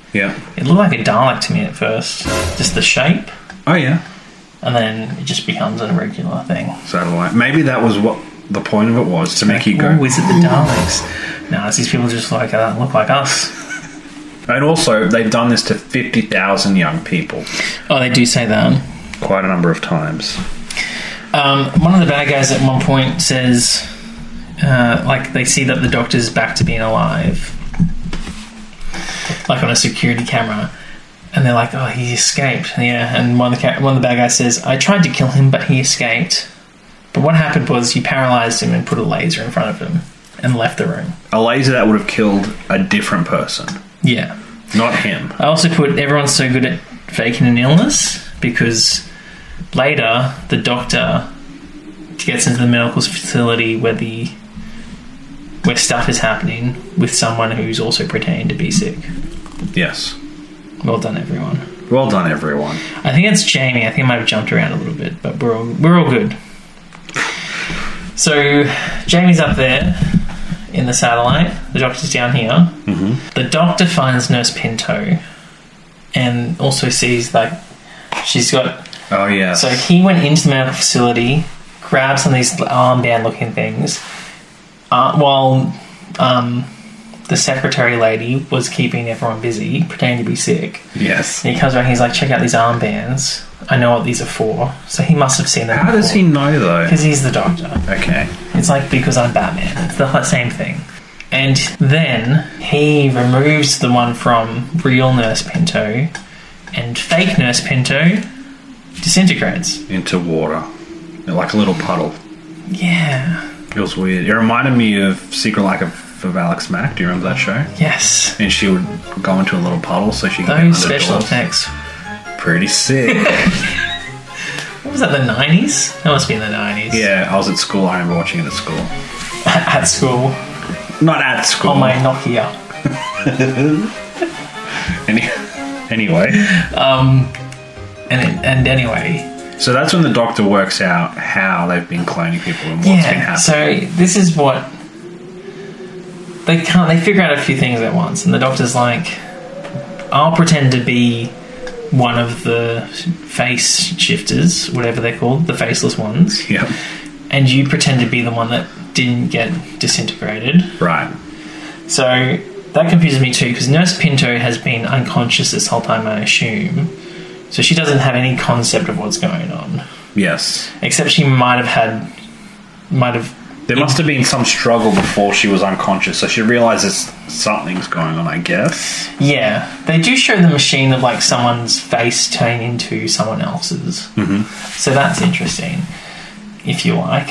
Yeah. It looked like a Dalek to me at first. Just the shape. Oh, yeah. And then it just becomes a regular thing. Satellite. Maybe that was what the point of it was, to make you go, oh, is it the Daleks? No, it's these people just like look like us. And also, they've done this to 50,000 young people. Oh, they do say that. Quite a number of times. One of the bad guys at one point says, like, they see that the Doctor's back to being alive, like on a security camera, and they're like, oh, he escaped. Yeah, and one of the bad guys says, I tried to kill him, but he escaped. But what happened was you paralysed him and put a laser in front of him and left the room. A laser that would have killed a different person. Yeah. Not him. I also put everyone's so good at faking an illness because later the Doctor gets into the medical facility where stuff is happening with someone who's also pretending to be sick. Yes. Well done, everyone. Well done, everyone. I think it's Jamie. I think I might have jumped around a little bit, but we're all good. So Jamie's up there in the satellite. The Doctor's down here. Mm-hmm. The Doctor finds Nurse Pinto and also sees like she's got. Oh, yeah. So he went into the medical facility, grabbed some of these armband-looking things, while the secretary lady was keeping everyone busy, pretending to be sick. Yes. And he comes back and he's like, check out these armbands. I know what these are for. So he must have seen them How does he know, though? Because he's the Doctor. Okay. It's like, because I'm Batman. It's the same thing. And then he removes the one from real Nurse Pinto, and fake Nurse Pinto disintegrates. Into water. Like a little puddle. Yeah. It was weird. It reminded me of Secret Life of Alex Mack. Do you remember that show? Yes. And she would go into a little puddle so she could get Those under special doors. effects. Pretty sick. What was that, the 90s? That must be in the 90s. Yeah, I was at school. I remember watching it at school. At school. Not at school. On my Nokia. Anyway. And anyway. So that's when the Doctor works out how they've been cloning people and what's been happening. So this is what they figure out a few things at once, and the Doctor's like, I'll pretend to be one of the face shifters, whatever they're called, the faceless ones. Yep. And you pretend to be the one that didn't get disintegrated. Right. So that confuses me too, because Nurse Pinto has been unconscious this whole time, I assume. So she doesn't have any concept of what's going on. Yes. Except she might have. There must have been some struggle before she was unconscious, so she realizes something's going on, I guess. Yeah. They do show the machine of like someone's face turning into someone else's. Mm-hmm. So that's interesting, if you like.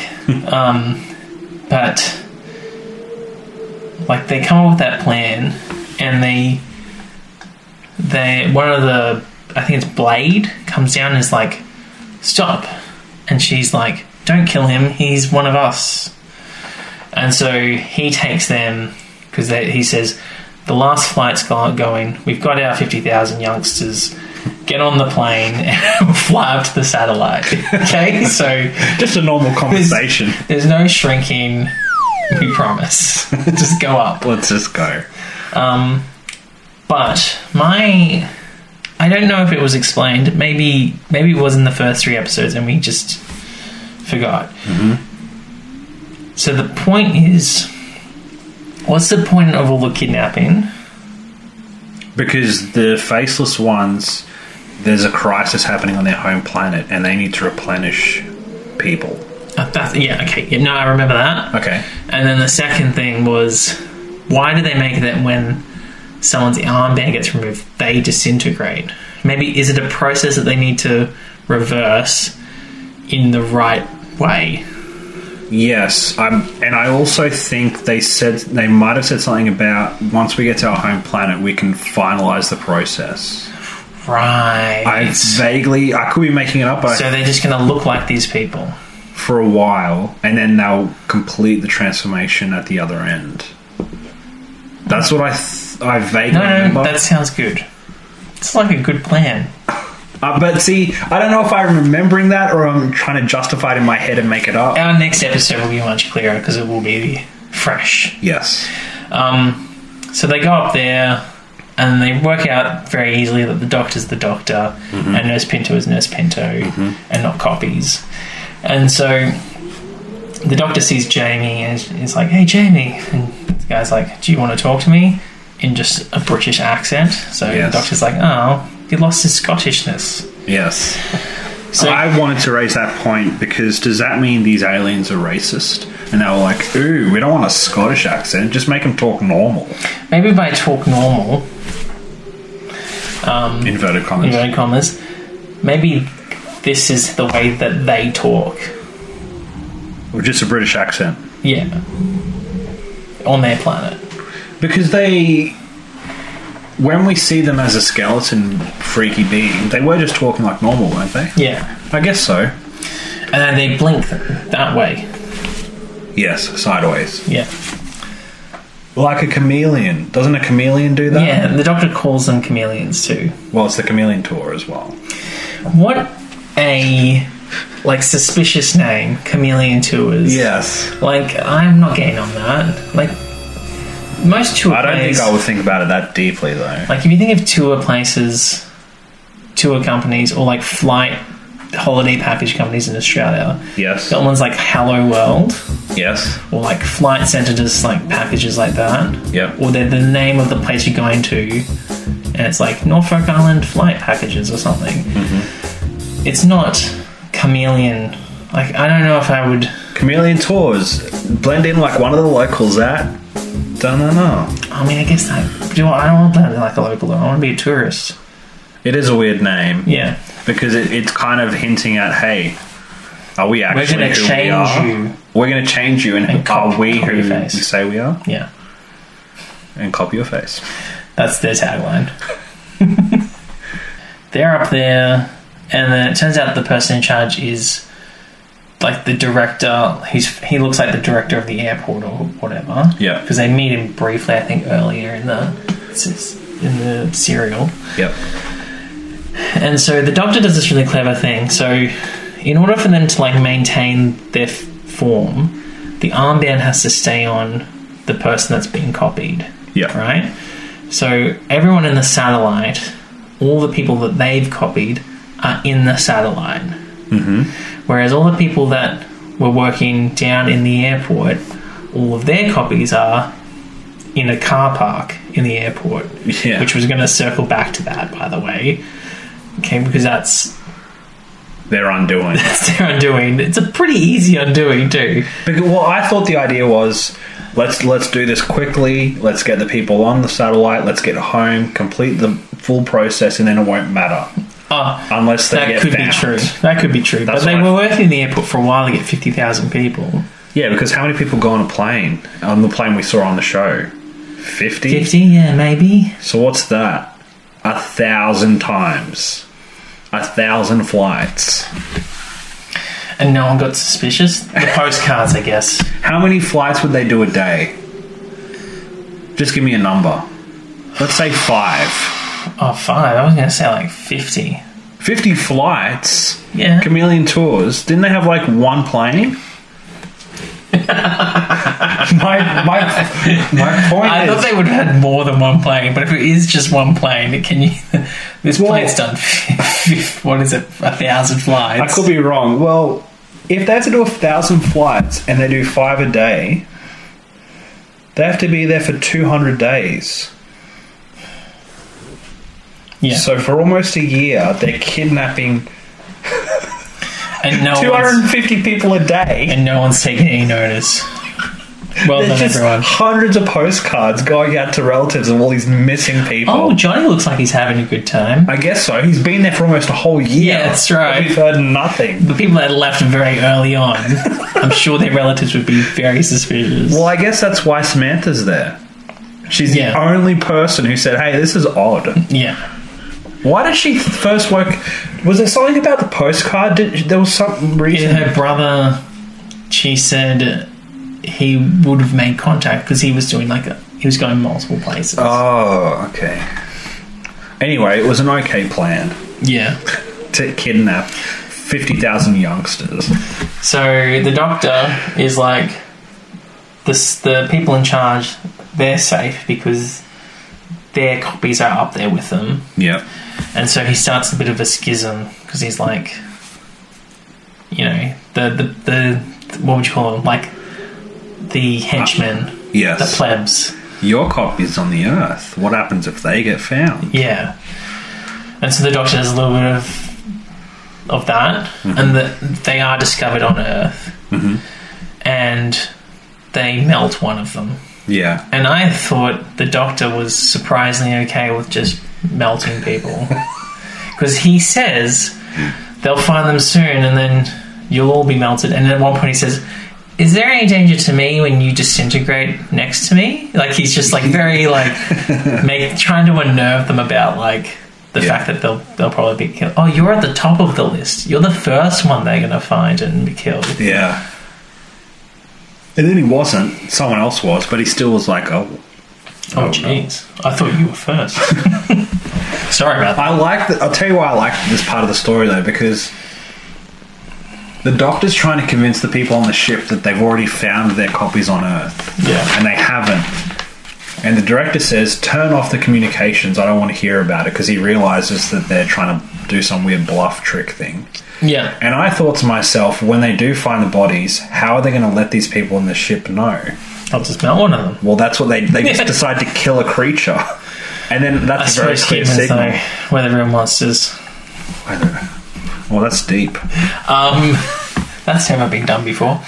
But like they come up with that plan, and they one of the, I think it's Blade, comes down and is like, stop. And she's like, don't kill him, he's one of us. And so he takes them, because he says, the last flight's going, we've got our 50,000 youngsters, get on the plane and fly up to the satellite. Okay? So just a normal conversation. There's no shrinking, we promise. Just go up. Let's just go. But I don't know if it was explained. Maybe it was in the first 3 episodes and we just forgot. Mm-hmm. So the point is, what's the point of all the kidnapping? Because the faceless ones, there's a crisis happening on their home planet and they need to replenish people. No, I remember that. Okay. And then the second thing was, why do they make that when someone's armband gets removed, they disintegrate? Maybe is it a process that they need to reverse in the right way? Yes, and I also think they might have said something about once we get to our home planet, we can finalize the process. Right. I could be making it up. So they're just going to look like these people for a while, and then they'll complete the transformation at the other end. That's what I vaguely remember. That sounds good. It's like a good plan. But see, I don't know if I'm remembering that or I'm trying to justify it in my head and make it up. Our next episode will be much clearer because it will be fresh. Yes. So they go up there. And they work out very easily that the doctor's the doctor and Nurse Pinto is Nurse Pinto and not copies. And so the doctor sees Jamie and he's like, "Hey, Jamie." And the guy's like, "Do you want to talk to me?" In just a British accent. So the doctor's like, "Oh, he lost his Scottishness." Yes. So I wanted to raise that point because does that mean these aliens are racist? And they were like, "Ooh, we don't want a Scottish accent. Just make them talk normal." maybe by talk normal, Inverted commas. maybe this is the way that they talk. Or just a British accent. Yeah. On their planet. Because when we see them as a skeleton freaky being, they were just talking like normal, weren't they? Yeah. I guess so. And then they blink that way. Yes, sideways. Yeah. Like a chameleon. Doesn't a chameleon do that? Yeah, the doctor calls them chameleons too. Well, it's the chameleon tour as well. What a suspicious name, Chameleon Tours. Yes. I'm not getting on that. Most tour I don't places, think I would think about it that deeply, though. if you think of tour places, tour companies, or flight holiday package companies in Australia, Yes. got ones like Hello World, Yes. or Flight Centre, just packages like that. Yep. Or they're the name of the place you're going to, and it's Norfolk Island flight packages or something. It's not Chameleon. I don't know if I would. Chameleon tours. Blend in like one of the locals at. Don't know. I mean, I guess I don't want to blend in like a local. I want to be a tourist. It is a weird name. Yeah. Because it's kind of hinting at, hey, are we actually We're going to who we change are? you. We're going to change you, and copy- are we copy who your we face. say we are? Yeah. And copy your face. That's their tagline. They're up there, and then it turns out the person in charge is the director. He looks like the director of the airport or whatever. Yeah. Because they meet him briefly, I think, earlier in the serial. Yep. And so the doctor does this really clever thing. So in order for them to maintain their form, the armband has to stay on the person that's being copied. Yeah. Right? So everyone in the satellite, all the people that they've copied are in the satellite. Mm-hmm. Whereas all the people that were working down in the airport, all of their copies are in a car park in the airport. Yeah. Which was going to circle back to that, by the way. Okay, because that's Their undoing. their undoing. It's a pretty easy undoing too. Well, I thought the idea was let's do this quickly. Let's get the people on the satellite. Let's get home, complete the full process, and then it won't matter unless they that get could found. be true. That could be true. That's but they what were working in the airport for a while to get 50,000 people. Yeah, because how many people go on a plane? On the plane we saw on the show, 50. 50, yeah, maybe. So what's that? 1,000 times. 1,000 flights. And no one got suspicious. The postcards, I guess. How many flights would they do a day? Just give me a number. Let's say 5. Oh, 5. I was going to say 50. 50 flights? Yeah. Chameleon Tours. Didn't they have one plane? my point I is... thought they would have had more than one plane, but if it is just one plane, this plane's done, 1,000 flights. I could be wrong. Well, if they have to do 1,000 flights and they do 5 a day, they have to be there for 200 days. Yeah. So for almost a year, they're kidnapping And 250 people a day. And no one's taking any notice. Well There's done, just everyone. hundreds of postcards going out to relatives of all these missing people. Oh, Johnny looks like he's having a good time. I guess so. He's been there for almost a whole year. Yeah, that's right. We've heard nothing. The people that left very early on, I'm sure their relatives would be very suspicious. Well, I guess that's why Samantha's there. She's the only person who said, hey, this is odd. Yeah. Why did she first work... Was there something about the postcard? There was some reason... Her brother, she said he would have made contact because he was doing he was going multiple places. Oh, okay. Anyway, it was an okay plan Yeah. to kidnap 50,000 youngsters. So the doctor is the people in charge, they're safe because their copies are up there with them. Yeah. And so he starts a bit of a schism because he's like, you know, the what would you call them? Like the henchmen, Yes. the plebs. Your copy's on the Earth. What happens if they get found? Yeah. And so the Doctor does a little bit of that, and they are discovered on Earth, and they melt one of them. Yeah. And I thought the Doctor was surprisingly okay with just melting people. Because he says they'll find them soon and then you'll all be melted. And at one point he says, is there any danger to me when you disintegrate next to me? Like, he's just like very like trying to unnerve them about like the fact that they'll probably be killed. Oh, you're at the top of the list. You're the first one they're going to find and be killed. Yeah. And then he wasn't. Someone else was, but he still was like, oh. Oh, jeez. I thought you were first. Sorry about that. I'll tell you why I like this part of the story, though, because the Doctor's trying to convince the people on the ship that they've already found their copies on Earth. Yeah. And they haven't. And the director says, turn off the communications. I don't want to hear about it, because he realizes that they're trying to do some weird bluff trick thing. Yeah. And I thought to myself, when they do find the bodies, how are they going to let these people on the ship know? I'll just melt one of them. Well, that's what they just decide to kill a creature. And then that's a very clear signal. Though, where the real monsters. I don't know. Well, that's deep. That's never been done before.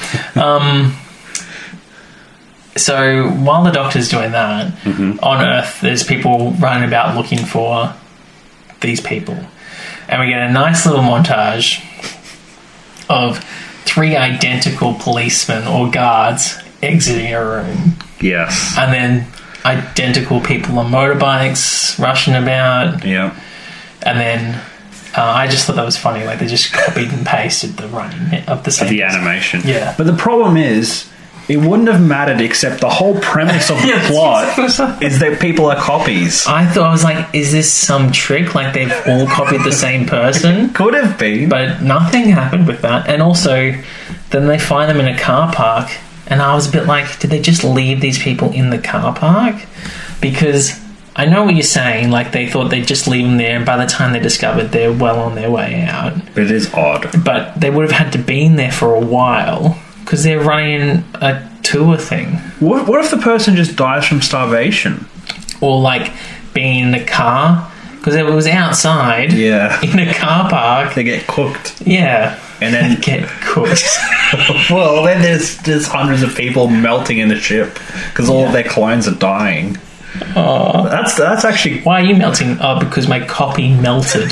So while the Doctor's doing that, on Earth, there's people running about looking for these people. And we get a nice little montage of 3 identical policemen or guards exiting a room. Yes. And then identical people on motorbikes rushing about. Yeah. And then I just thought that was funny. Like, they just copied and pasted the running of the same. The animation. Yeah. But the problem is, it wouldn't have mattered, except the whole premise of the plot is that people are copies. I was like, is this some trick? Like, they've all copied the same person? Could have been. But nothing happened with that. And also, then they find them in a car park. And I was a bit like, did they just leave these people in the car park? Because I know what you're saying. Like, they thought they'd just leave them there. And by the time they discovered, they're well on their way out. But it is odd. But they would have had to been there for a while. Because they're running a tour thing. What if the person just dies from starvation? Or, like, being in the car. Because it was outside. Yeah. In a car park. They get cooked. Yeah. And then they get cooked. Well, then there's hundreds of people melting in the ship because all of their clones are dying. Oh. That's actually... Why are you melting? Oh, because my copy melted.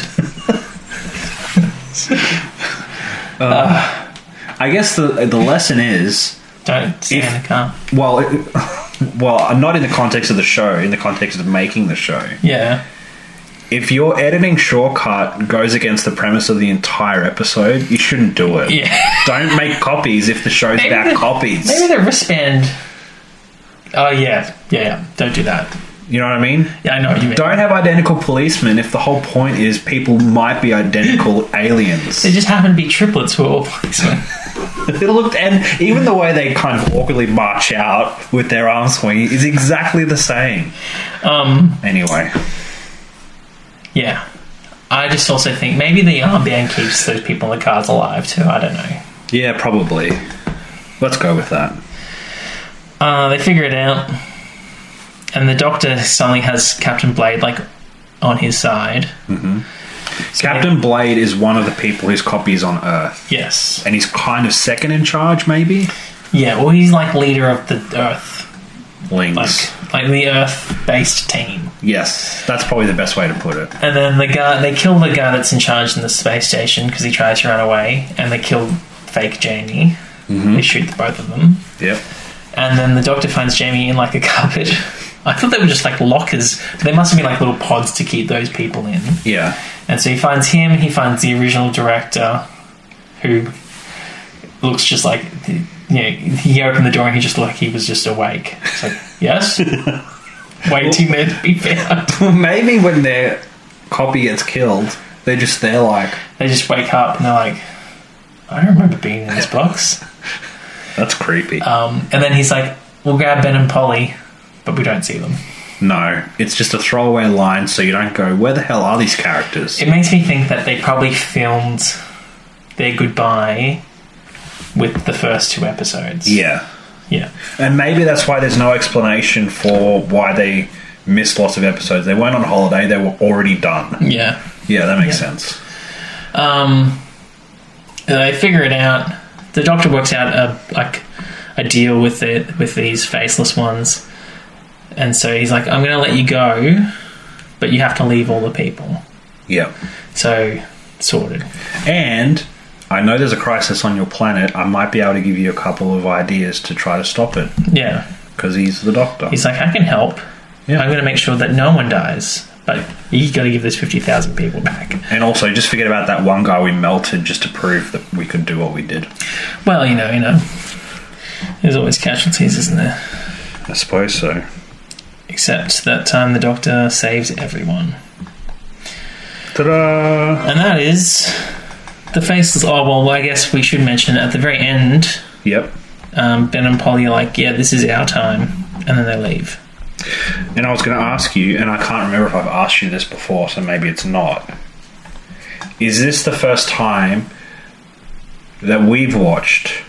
I guess the lesson is... Don't stay in the car. Well, not in the context of the show, in the context of making the show. Yeah. If your editing shortcut goes against the premise of the entire episode, you shouldn't do it. Yeah. Don't make copies if the show's about copies. Maybe the wristband... Oh, yeah. Yeah. Don't do that. You know what I mean? Yeah, I know what you mean. Don't have identical policemen if the whole point is people might be identical aliens. They just happen to be triplets who are all policemen. And even the way they kind of awkwardly march out with their arms swinging is exactly the same. Anyway. Yeah. I just also think maybe the armband keeps those people in the cars alive too. I don't know. Yeah, probably. Let's go with that. They figure it out. And the Doctor suddenly has Captain Blade, like, on his side. Mm-hmm. So Captain Blade is one of the people whose copy is on Earth. Yes. And he's kind of second in charge, maybe? Yeah, well, he's like leader of the Earth. Links. Like the Earth-based team. Yes, that's probably the best way to put it. And then they kill the guy that's in charge in the space station because he tries to run away. And they kill fake Jamie. Mm-hmm. They shoot both of them. Yep. And then the Doctor finds Jamie in like a cupboard. I thought they were just like lockers. They must have been like little pods to keep those people in. Yeah. And so he finds him, he finds the original director, who looks just like, you know, he opened the door and he just looked like he was just awake. It's like, yes? Waiting there to be found. Well, maybe when their copy gets killed, they're just there like... They just wake up and they're like, I don't remember being in this box. That's creepy. And then he's like, we'll grab Ben and Polly, but we don't see them. No, it's just a throwaway line so you don't go, where the hell are these characters? It makes me think that they probably filmed their goodbye with the first 2 episodes. Yeah. Yeah. And maybe that's why there's no explanation for why they missed lots of episodes. They weren't on holiday, they were already done. Yeah. Yeah, that makes sense. They figure it out. The Doctor works out a deal with these faceless ones. And so he's like, I'm going to let you go, but you have to leave all the people. Yeah. So, sorted. And I know there's a crisis on your planet. I might be able to give you a couple of ideas to try to stop it. Yeah. Because he's the Doctor. He's like, I can help. Yeah. I'm going to make sure that no one dies. But you got to give those 50,000 people back. And also, just forget about that one guy we melted just to prove that we could do what we did. Well, you know. There's always casualties, isn't there? I suppose so. Except that time the Doctor saves everyone. Ta-da! And that is the faceless... Oh, well, I guess we should mention at the very end... Yep. Ben and Polly are like, yeah, this is our time. And then they leave. And I was going to ask you, and I can't remember if I've asked you this before, so maybe it's not. Is this the first time that we've watched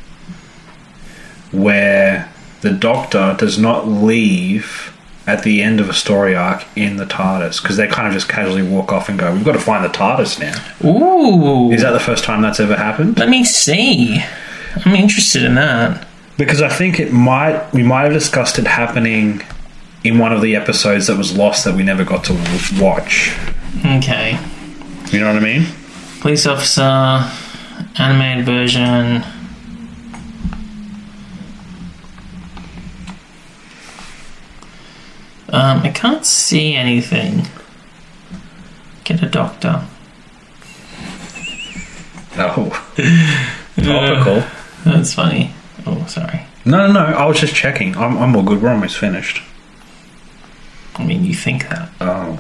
where the Doctor does not leave at the end of a story arc in the TARDIS? Because they kind of just casually walk off and go, we've got to find the TARDIS now. Ooh. Is that the first time that's ever happened? Let me see. I'm interested in that. Because I think we might have discussed it happening in one of the episodes that was lost that we never got to watch. Okay. You know what I mean? Police officer, animated version. I can't see anything. Get a doctor. Oh. Topical. That's funny. Oh, sorry. No. I was just checking. I'm all good. We're almost finished. I mean, you think that. Oh.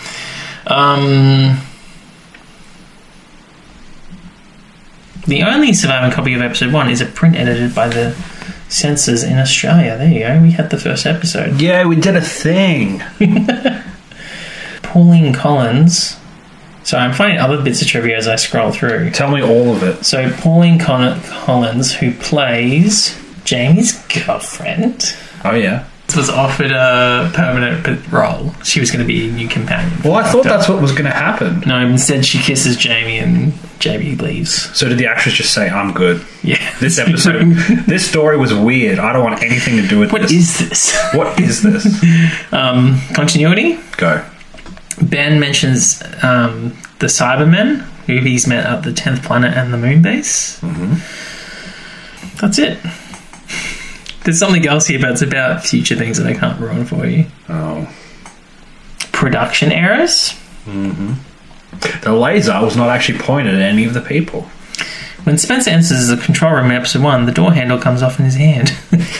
The only surviving copy of episode 1 is a print edited by the censors in Australia. There you go. We had the first episode. Yeah, we did a thing. Pauline Collins. So I'm finding other bits of trivia as I scroll through. Tell me all of it. So Pauline Collins, who plays Jamie's girlfriend, Oh, yeah. was offered a permanent role. She was going to be a new companion. Well, I thought that's what was going to happen. No, instead she kisses Jamie and Jamie leaves. So did the actress just say, I'm good? Yeah. This episode, this story was weird. I don't want anything to do with What this. is this? What is this? Continuity. Go. Ben mentions the Cybermen, who he's met at the 10th planet and the moon base. Mm-hmm. That's it. There's something else here, but it's about future things that I can't ruin for you. Oh. Production errors. Mm-hmm. The laser was not actually pointed at any of the people. When Spencer enters the control room in episode 1, the door handle comes off in his hand.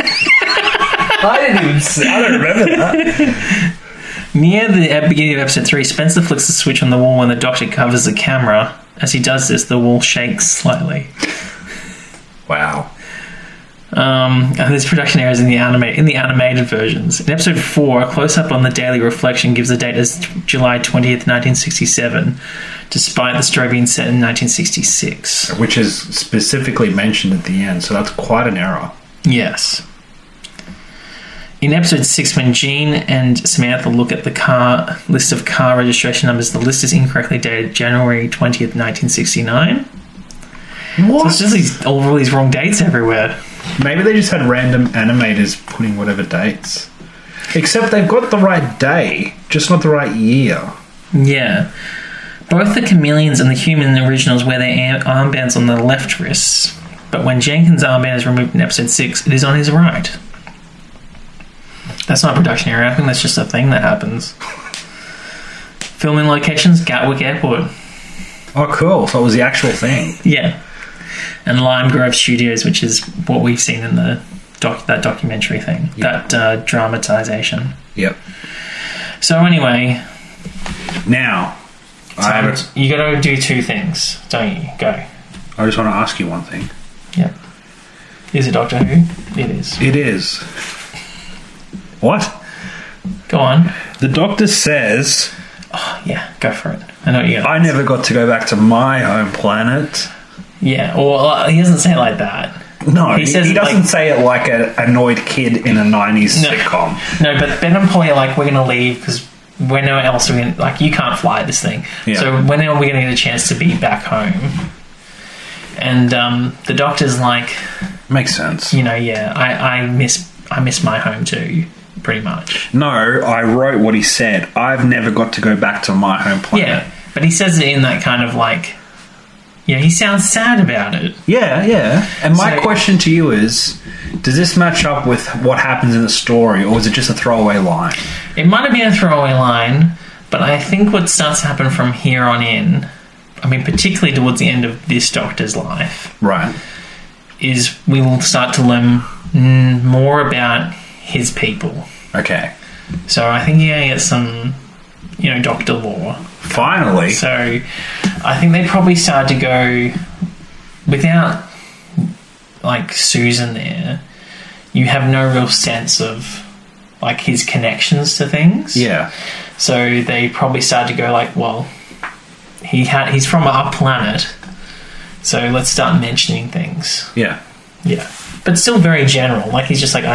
I don't remember that. Near the beginning of episode 3, Spencer flicks the switch on the wall when the Doctor covers the camera. As he does this, the wall shakes slightly. Wow. And there's production errors in the animated versions. In episode 4, a close-up on the daily reflection gives the date as July 20th, 1967, despite the story being set in 1966. Which is specifically mentioned at the end, so that's quite an error. Yes. In episode 6, when Jean and Samantha look at the list of car registration numbers, the list is incorrectly dated January 20th, 1969. What? So it's just all these wrong dates everywhere. Maybe they just had random animators putting whatever dates. Except they've got the right day, just not the right year. Yeah. Both the chameleons and the human originals wear their armbands on their left wrists, but when Jenkins' armband is removed in episode 6, it is on his right. That's not a production error. I think that's just a thing that happens. Filming locations, Gatwick Airport. Oh, cool. So it was the actual thing. Yeah. And Lime Grove Studios, which is what we've seen in the that documentary thing. Yep. That dramatization. Yep. So anyway... Now... you got to do 2 things, don't you? Go. I just want to ask you one thing. Yep. Is it Doctor Who? It is. It is. What? Go on. The Doctor says, Yeah, go for it. I know what you're I never got to go back to my home planet. Yeah, well, he doesn't say it like that. No, He says he it doesn't like- say it like an annoyed kid in a 90s sitcom. No, but Ben and Polly are like, we're going to leave because when else are we going to... Like, you can't fly this thing. Yeah. So when are we going to get a chance to be back home? And the Doctor's like, Makes sense. you know, yeah, I miss my home too, pretty much. No, I wrote what he said. I've never got to go back to my home planet. Yeah, but he says it in that kind of like... You know, he sounds sad about it. Yeah, yeah. And my So- question to you is, does this match up with what happens in the story, or is it just a throwaway line? It might have been a throwaway line, but I think what starts to happen from here on in, I mean, particularly towards the end of this Doctor's life, Right. is we will start to learn more about his people. Okay. So I think you're going to get some, you know, Doctor lore. Finally. So I think they probably started to go without, like, Susan there. You have no real sense of, like, his connections to things. Yeah. So they probably started to go like, well, he's from our planet, so let's start mentioning things. Yeah. Yeah, but still very general. Like he's just like,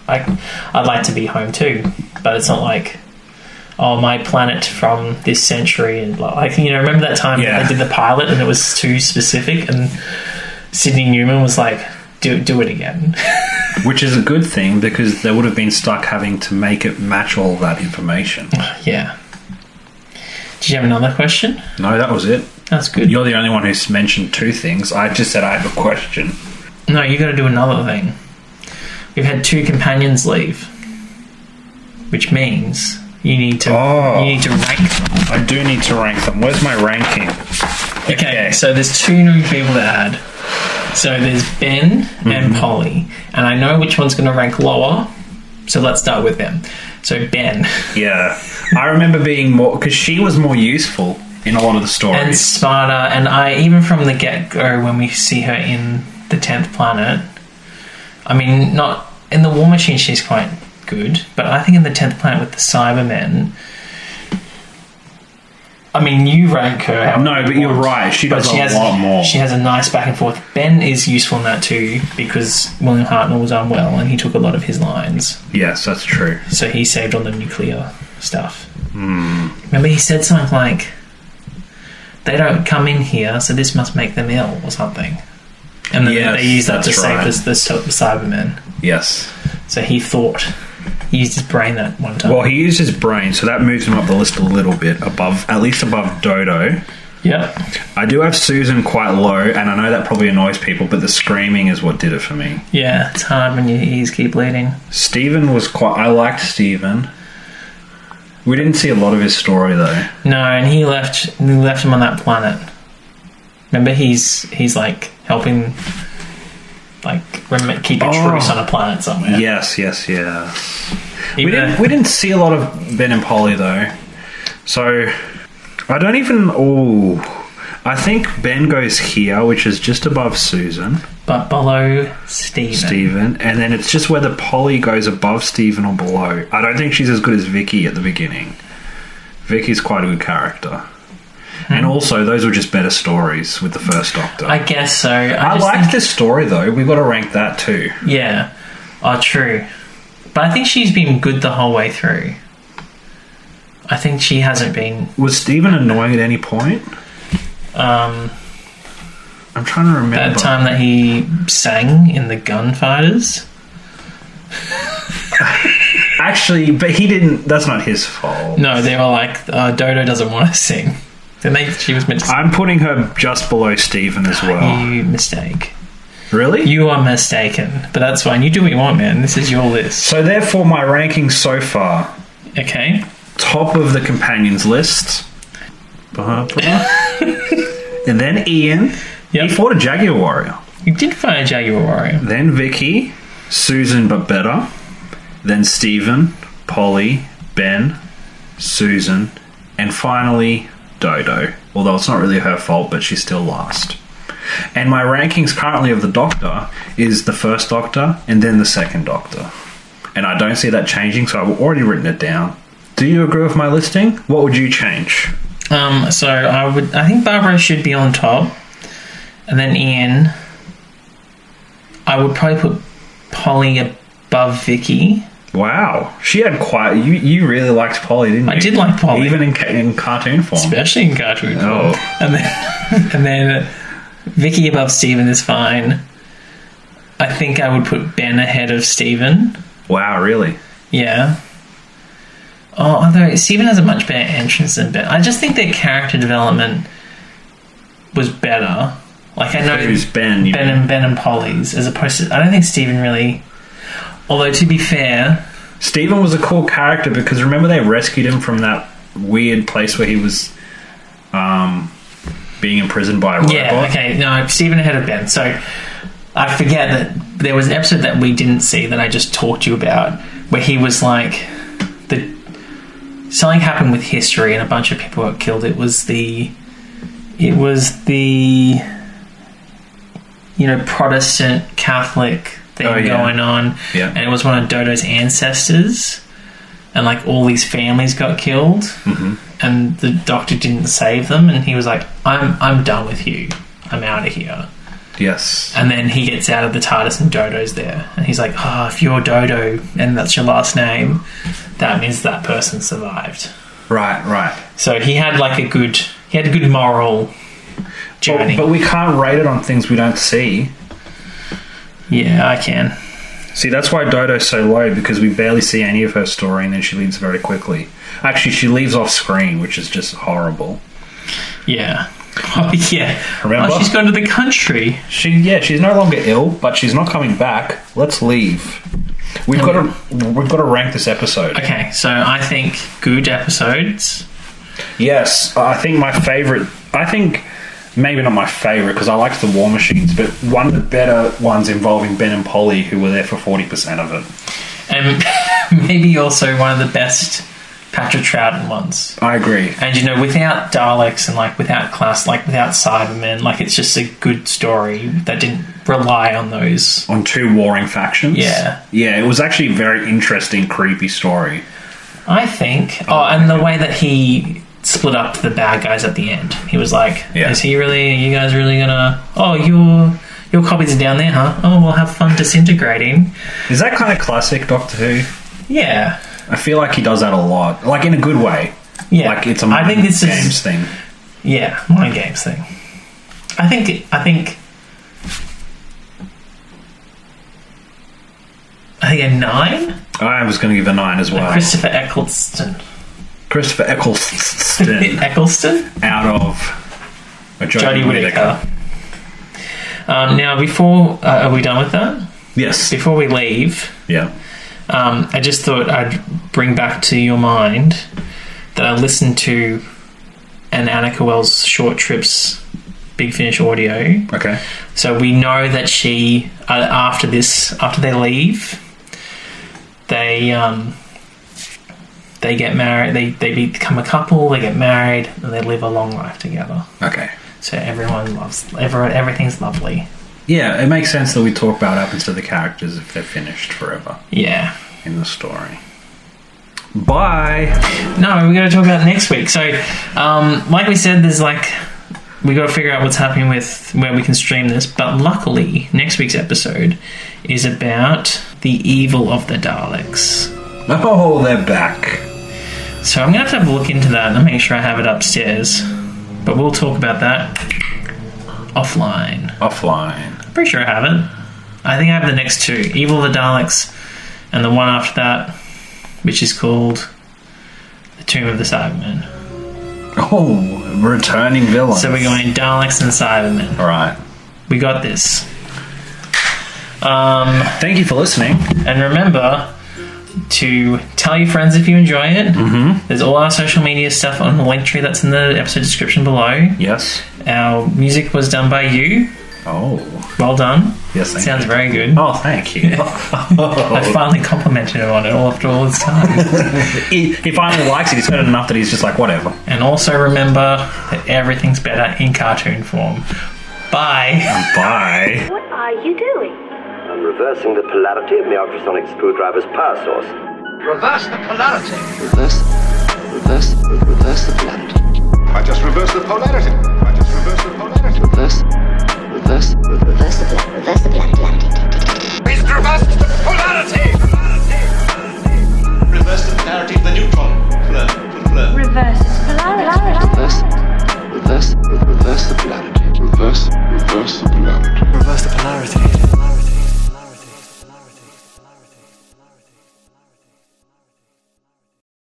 I'd like to be home too, but it's not like, oh, my planet from this century and like, you know, remember that time Yeah. they did the pilot and it was too specific, and Sydney Newman was like, do it again. Which is a good thing, because they would have been stuck having to make it match all that information. Yeah. Did you have another question? No, that was it. That's good. You're the only one who's mentioned two things. I just said I have a question. No, you got to do another thing. We've had 2 companions leave, which means you need to rank them. I do need to rank them. Where's my ranking? Okay, so there's 2 new people to add. So there's Ben and Polly, and I know which one's going to rank lower. So let's start with them. So Ben Yeah. I remember being more... Because she was more useful in a lot of the stories. and smarter, and I even from the get go when we see her in the 10th planet. I mean, not in the War Machine, she's quite good, but I think in the 10th planet with the Cybermen. I mean, you rank her. however No, but you you're want. right. She But does a lot more. She has a nice back and forth. Ben is useful in that too because William Hartnell was unwell and he took a lot of his lines. Yes, that's true. So he saved on the nuclear stuff. Remember he said something like, they don't come in here, so this must make them ill or something. And then Yes, they used that to that's save right. the Cybermen. Yes. So he thought. He used his brain that one time. Well, he used his brain, so that moves him up the list a little bit above, at least above Dodo. Yep. I do have Susan quite low, and I know that probably annoys people, but the screaming is what did it for me. Yeah, it's hard when your ears keep bleeding. Stephen was quite... I liked Stephen. We didn't see a lot of his story, though. No, and he left him on that planet. Remember, he's like helping, like keep a truce on a planet somewhere. Yes. We Even didn't see a lot of Ben and Polly, though. So, I don't even... I think Ben goes here, which is just above Susan. but below Stephen. And then it's just whether Polly goes above Stephen or below. I don't think she's as good as Vicky at the beginning. Vicky's quite a good character. And also, those were just better stories with the first Doctor. I guess so. I just liked think- this story, though. We've got to rank that, too. Yeah. Oh, true. But I think she's been good the whole way through. I think she hasn't been. Was Stephen annoying at any point? I'm trying to remember. That time that he sang in the Gunfighters. Actually, but he didn't... That's not his fault. No, they were like, Dodo doesn't want to sing. Then she was meant to sing. I'm putting her just below Stephen as well. You mistake. Really? You are mistaken. But that's fine. You do what you want, man. This is your list. So therefore, my ranking so far... Okay. Top of the companions list. And then Ian. Yep. He fought a Jaguar Warrior. You did find a Jaguar Warrior. Then Vicky. Susan, but better. Then Stephen. Polly. Ben. Susan. And finally, Dodo. Although it's not really her fault, but she's still last. And my rankings currently of the Doctor is the first Doctor and then the second Doctor. And I don't see that changing, so I've already written it down. Do you agree with my listing? What would you change? So I think Barbara should be on top, and then Ian. I would probably put Polly above Vicky. Wow, she had quite. You really liked Polly, didn't you? I did like Polly, even in cartoon form, especially in cartoon form. And then Vicky above Stephen is fine. I think I would put Ben ahead of Stephen. Wow, really? Yeah. Oh, although Stephen has a much better entrance than Ben. I just think their character development was better. Like, I know who's Ben? Ben and Polly's, as opposed to, I don't think Stephen really. Although, to be fair, Stephen was a cool character because remember they rescued him from that weird place where he was being imprisoned by a robot? Yeah, okay. No, Stephen ahead of Ben. So I forget that there was an episode that we didn't see that I just talked to you about where he was like, something happened with history and a bunch of people got killed. It was the Protestant Catholic thing going on. Yeah. And it was one of Dodo's ancestors, and like all these families got killed, and the Doctor didn't save them, and he was like, I'm done with you, I'm out of here. Yes. And then he gets out of the TARDIS and Dodo's there, and he's like, if you're Dodo and that's your last name, that means that person survived. Right. So he had like a good moral journey. But we can't rate it on things we don't see. Yeah, I can. See, that's why Dodo's so low, because we barely see any of her story and then she leaves very quickly. Actually, she leaves off screen, which is just horrible. Yeah. Oh, yeah. Remember? She's gone to the country. She's no longer ill, but she's not coming back. Let's leave. We've got to rank this episode. Okay, so I think good episodes. Yes, I think my favourite... Maybe not my favourite, because I liked the War Machines, but one of the better ones involving Ben and Polly, who were there for 40% of it. And maybe also one of the best Patrick Troughton ones. I agree. And, without Daleks and, without Class, without Cybermen, it's just a good story that didn't rely on those. On two warring factions? Yeah. Yeah, it was actually a very interesting, creepy story. I think. And the way that he split up the bad guys at the end. He was like, Is he really, are you guys really gonna, your copies are down there, huh? Oh, we'll have fun disintegrating. Is that kind of classic Doctor Who? Yeah. I feel like he does that a lot. Like, in a good way. Yeah. Like, it's a mind games thing. Yeah, mind games thing. I think a 9? I was going to give a 9 as well. Christopher Eccleston. Eccleston? Out of Jodie Whittaker. Now, before... are we done with that? Yes. Before we leave... Yeah. I just thought I'd bring back to your mind that I listened to an Annika Wells Short Trips Big Finish audio. Okay. So we know that she, after they leave, they get married, they become a couple, they get married, and they live a long life together. Okay. So everything's lovely. Yeah, it makes sense that we talk about what happens to the characters if they're finished forever. Yeah. In the story. Bye! No, we're going to talk about next week. So, like we said, we got to figure out what's happening with where we can stream this, but luckily, next week's episode is about the evil of the Daleks. Oh, they're back. So I'm going to have a look into that and make sure I have it upstairs. But we'll talk about that offline. I'm pretty sure I have it. I think I have the next two. Evil of the Daleks and the one after that, which is called The Tomb of the Cybermen. Oh, returning villains. So we're going Daleks and Cybermen. Alright. We got this. Thank you for listening. And remember to tell your friends if you enjoy it. Mm-hmm. There's all our social media stuff on the link tree that's in the episode description below. Yes. Our music was done by you. Oh. Well done. Yes, thank Sounds you. very good. Oh, thank you. I finally complimented him on it after all this time. he finally likes it. He's heard enough that he's just like, whatever. And also remember that everything's better in cartoon form. Bye. Bye. What are you doing? I'm reversing the polarity of my ultrasonic screwdriver's power source. Reverse the polarity. Reverse reverse the polarity. I just reversed the polarity.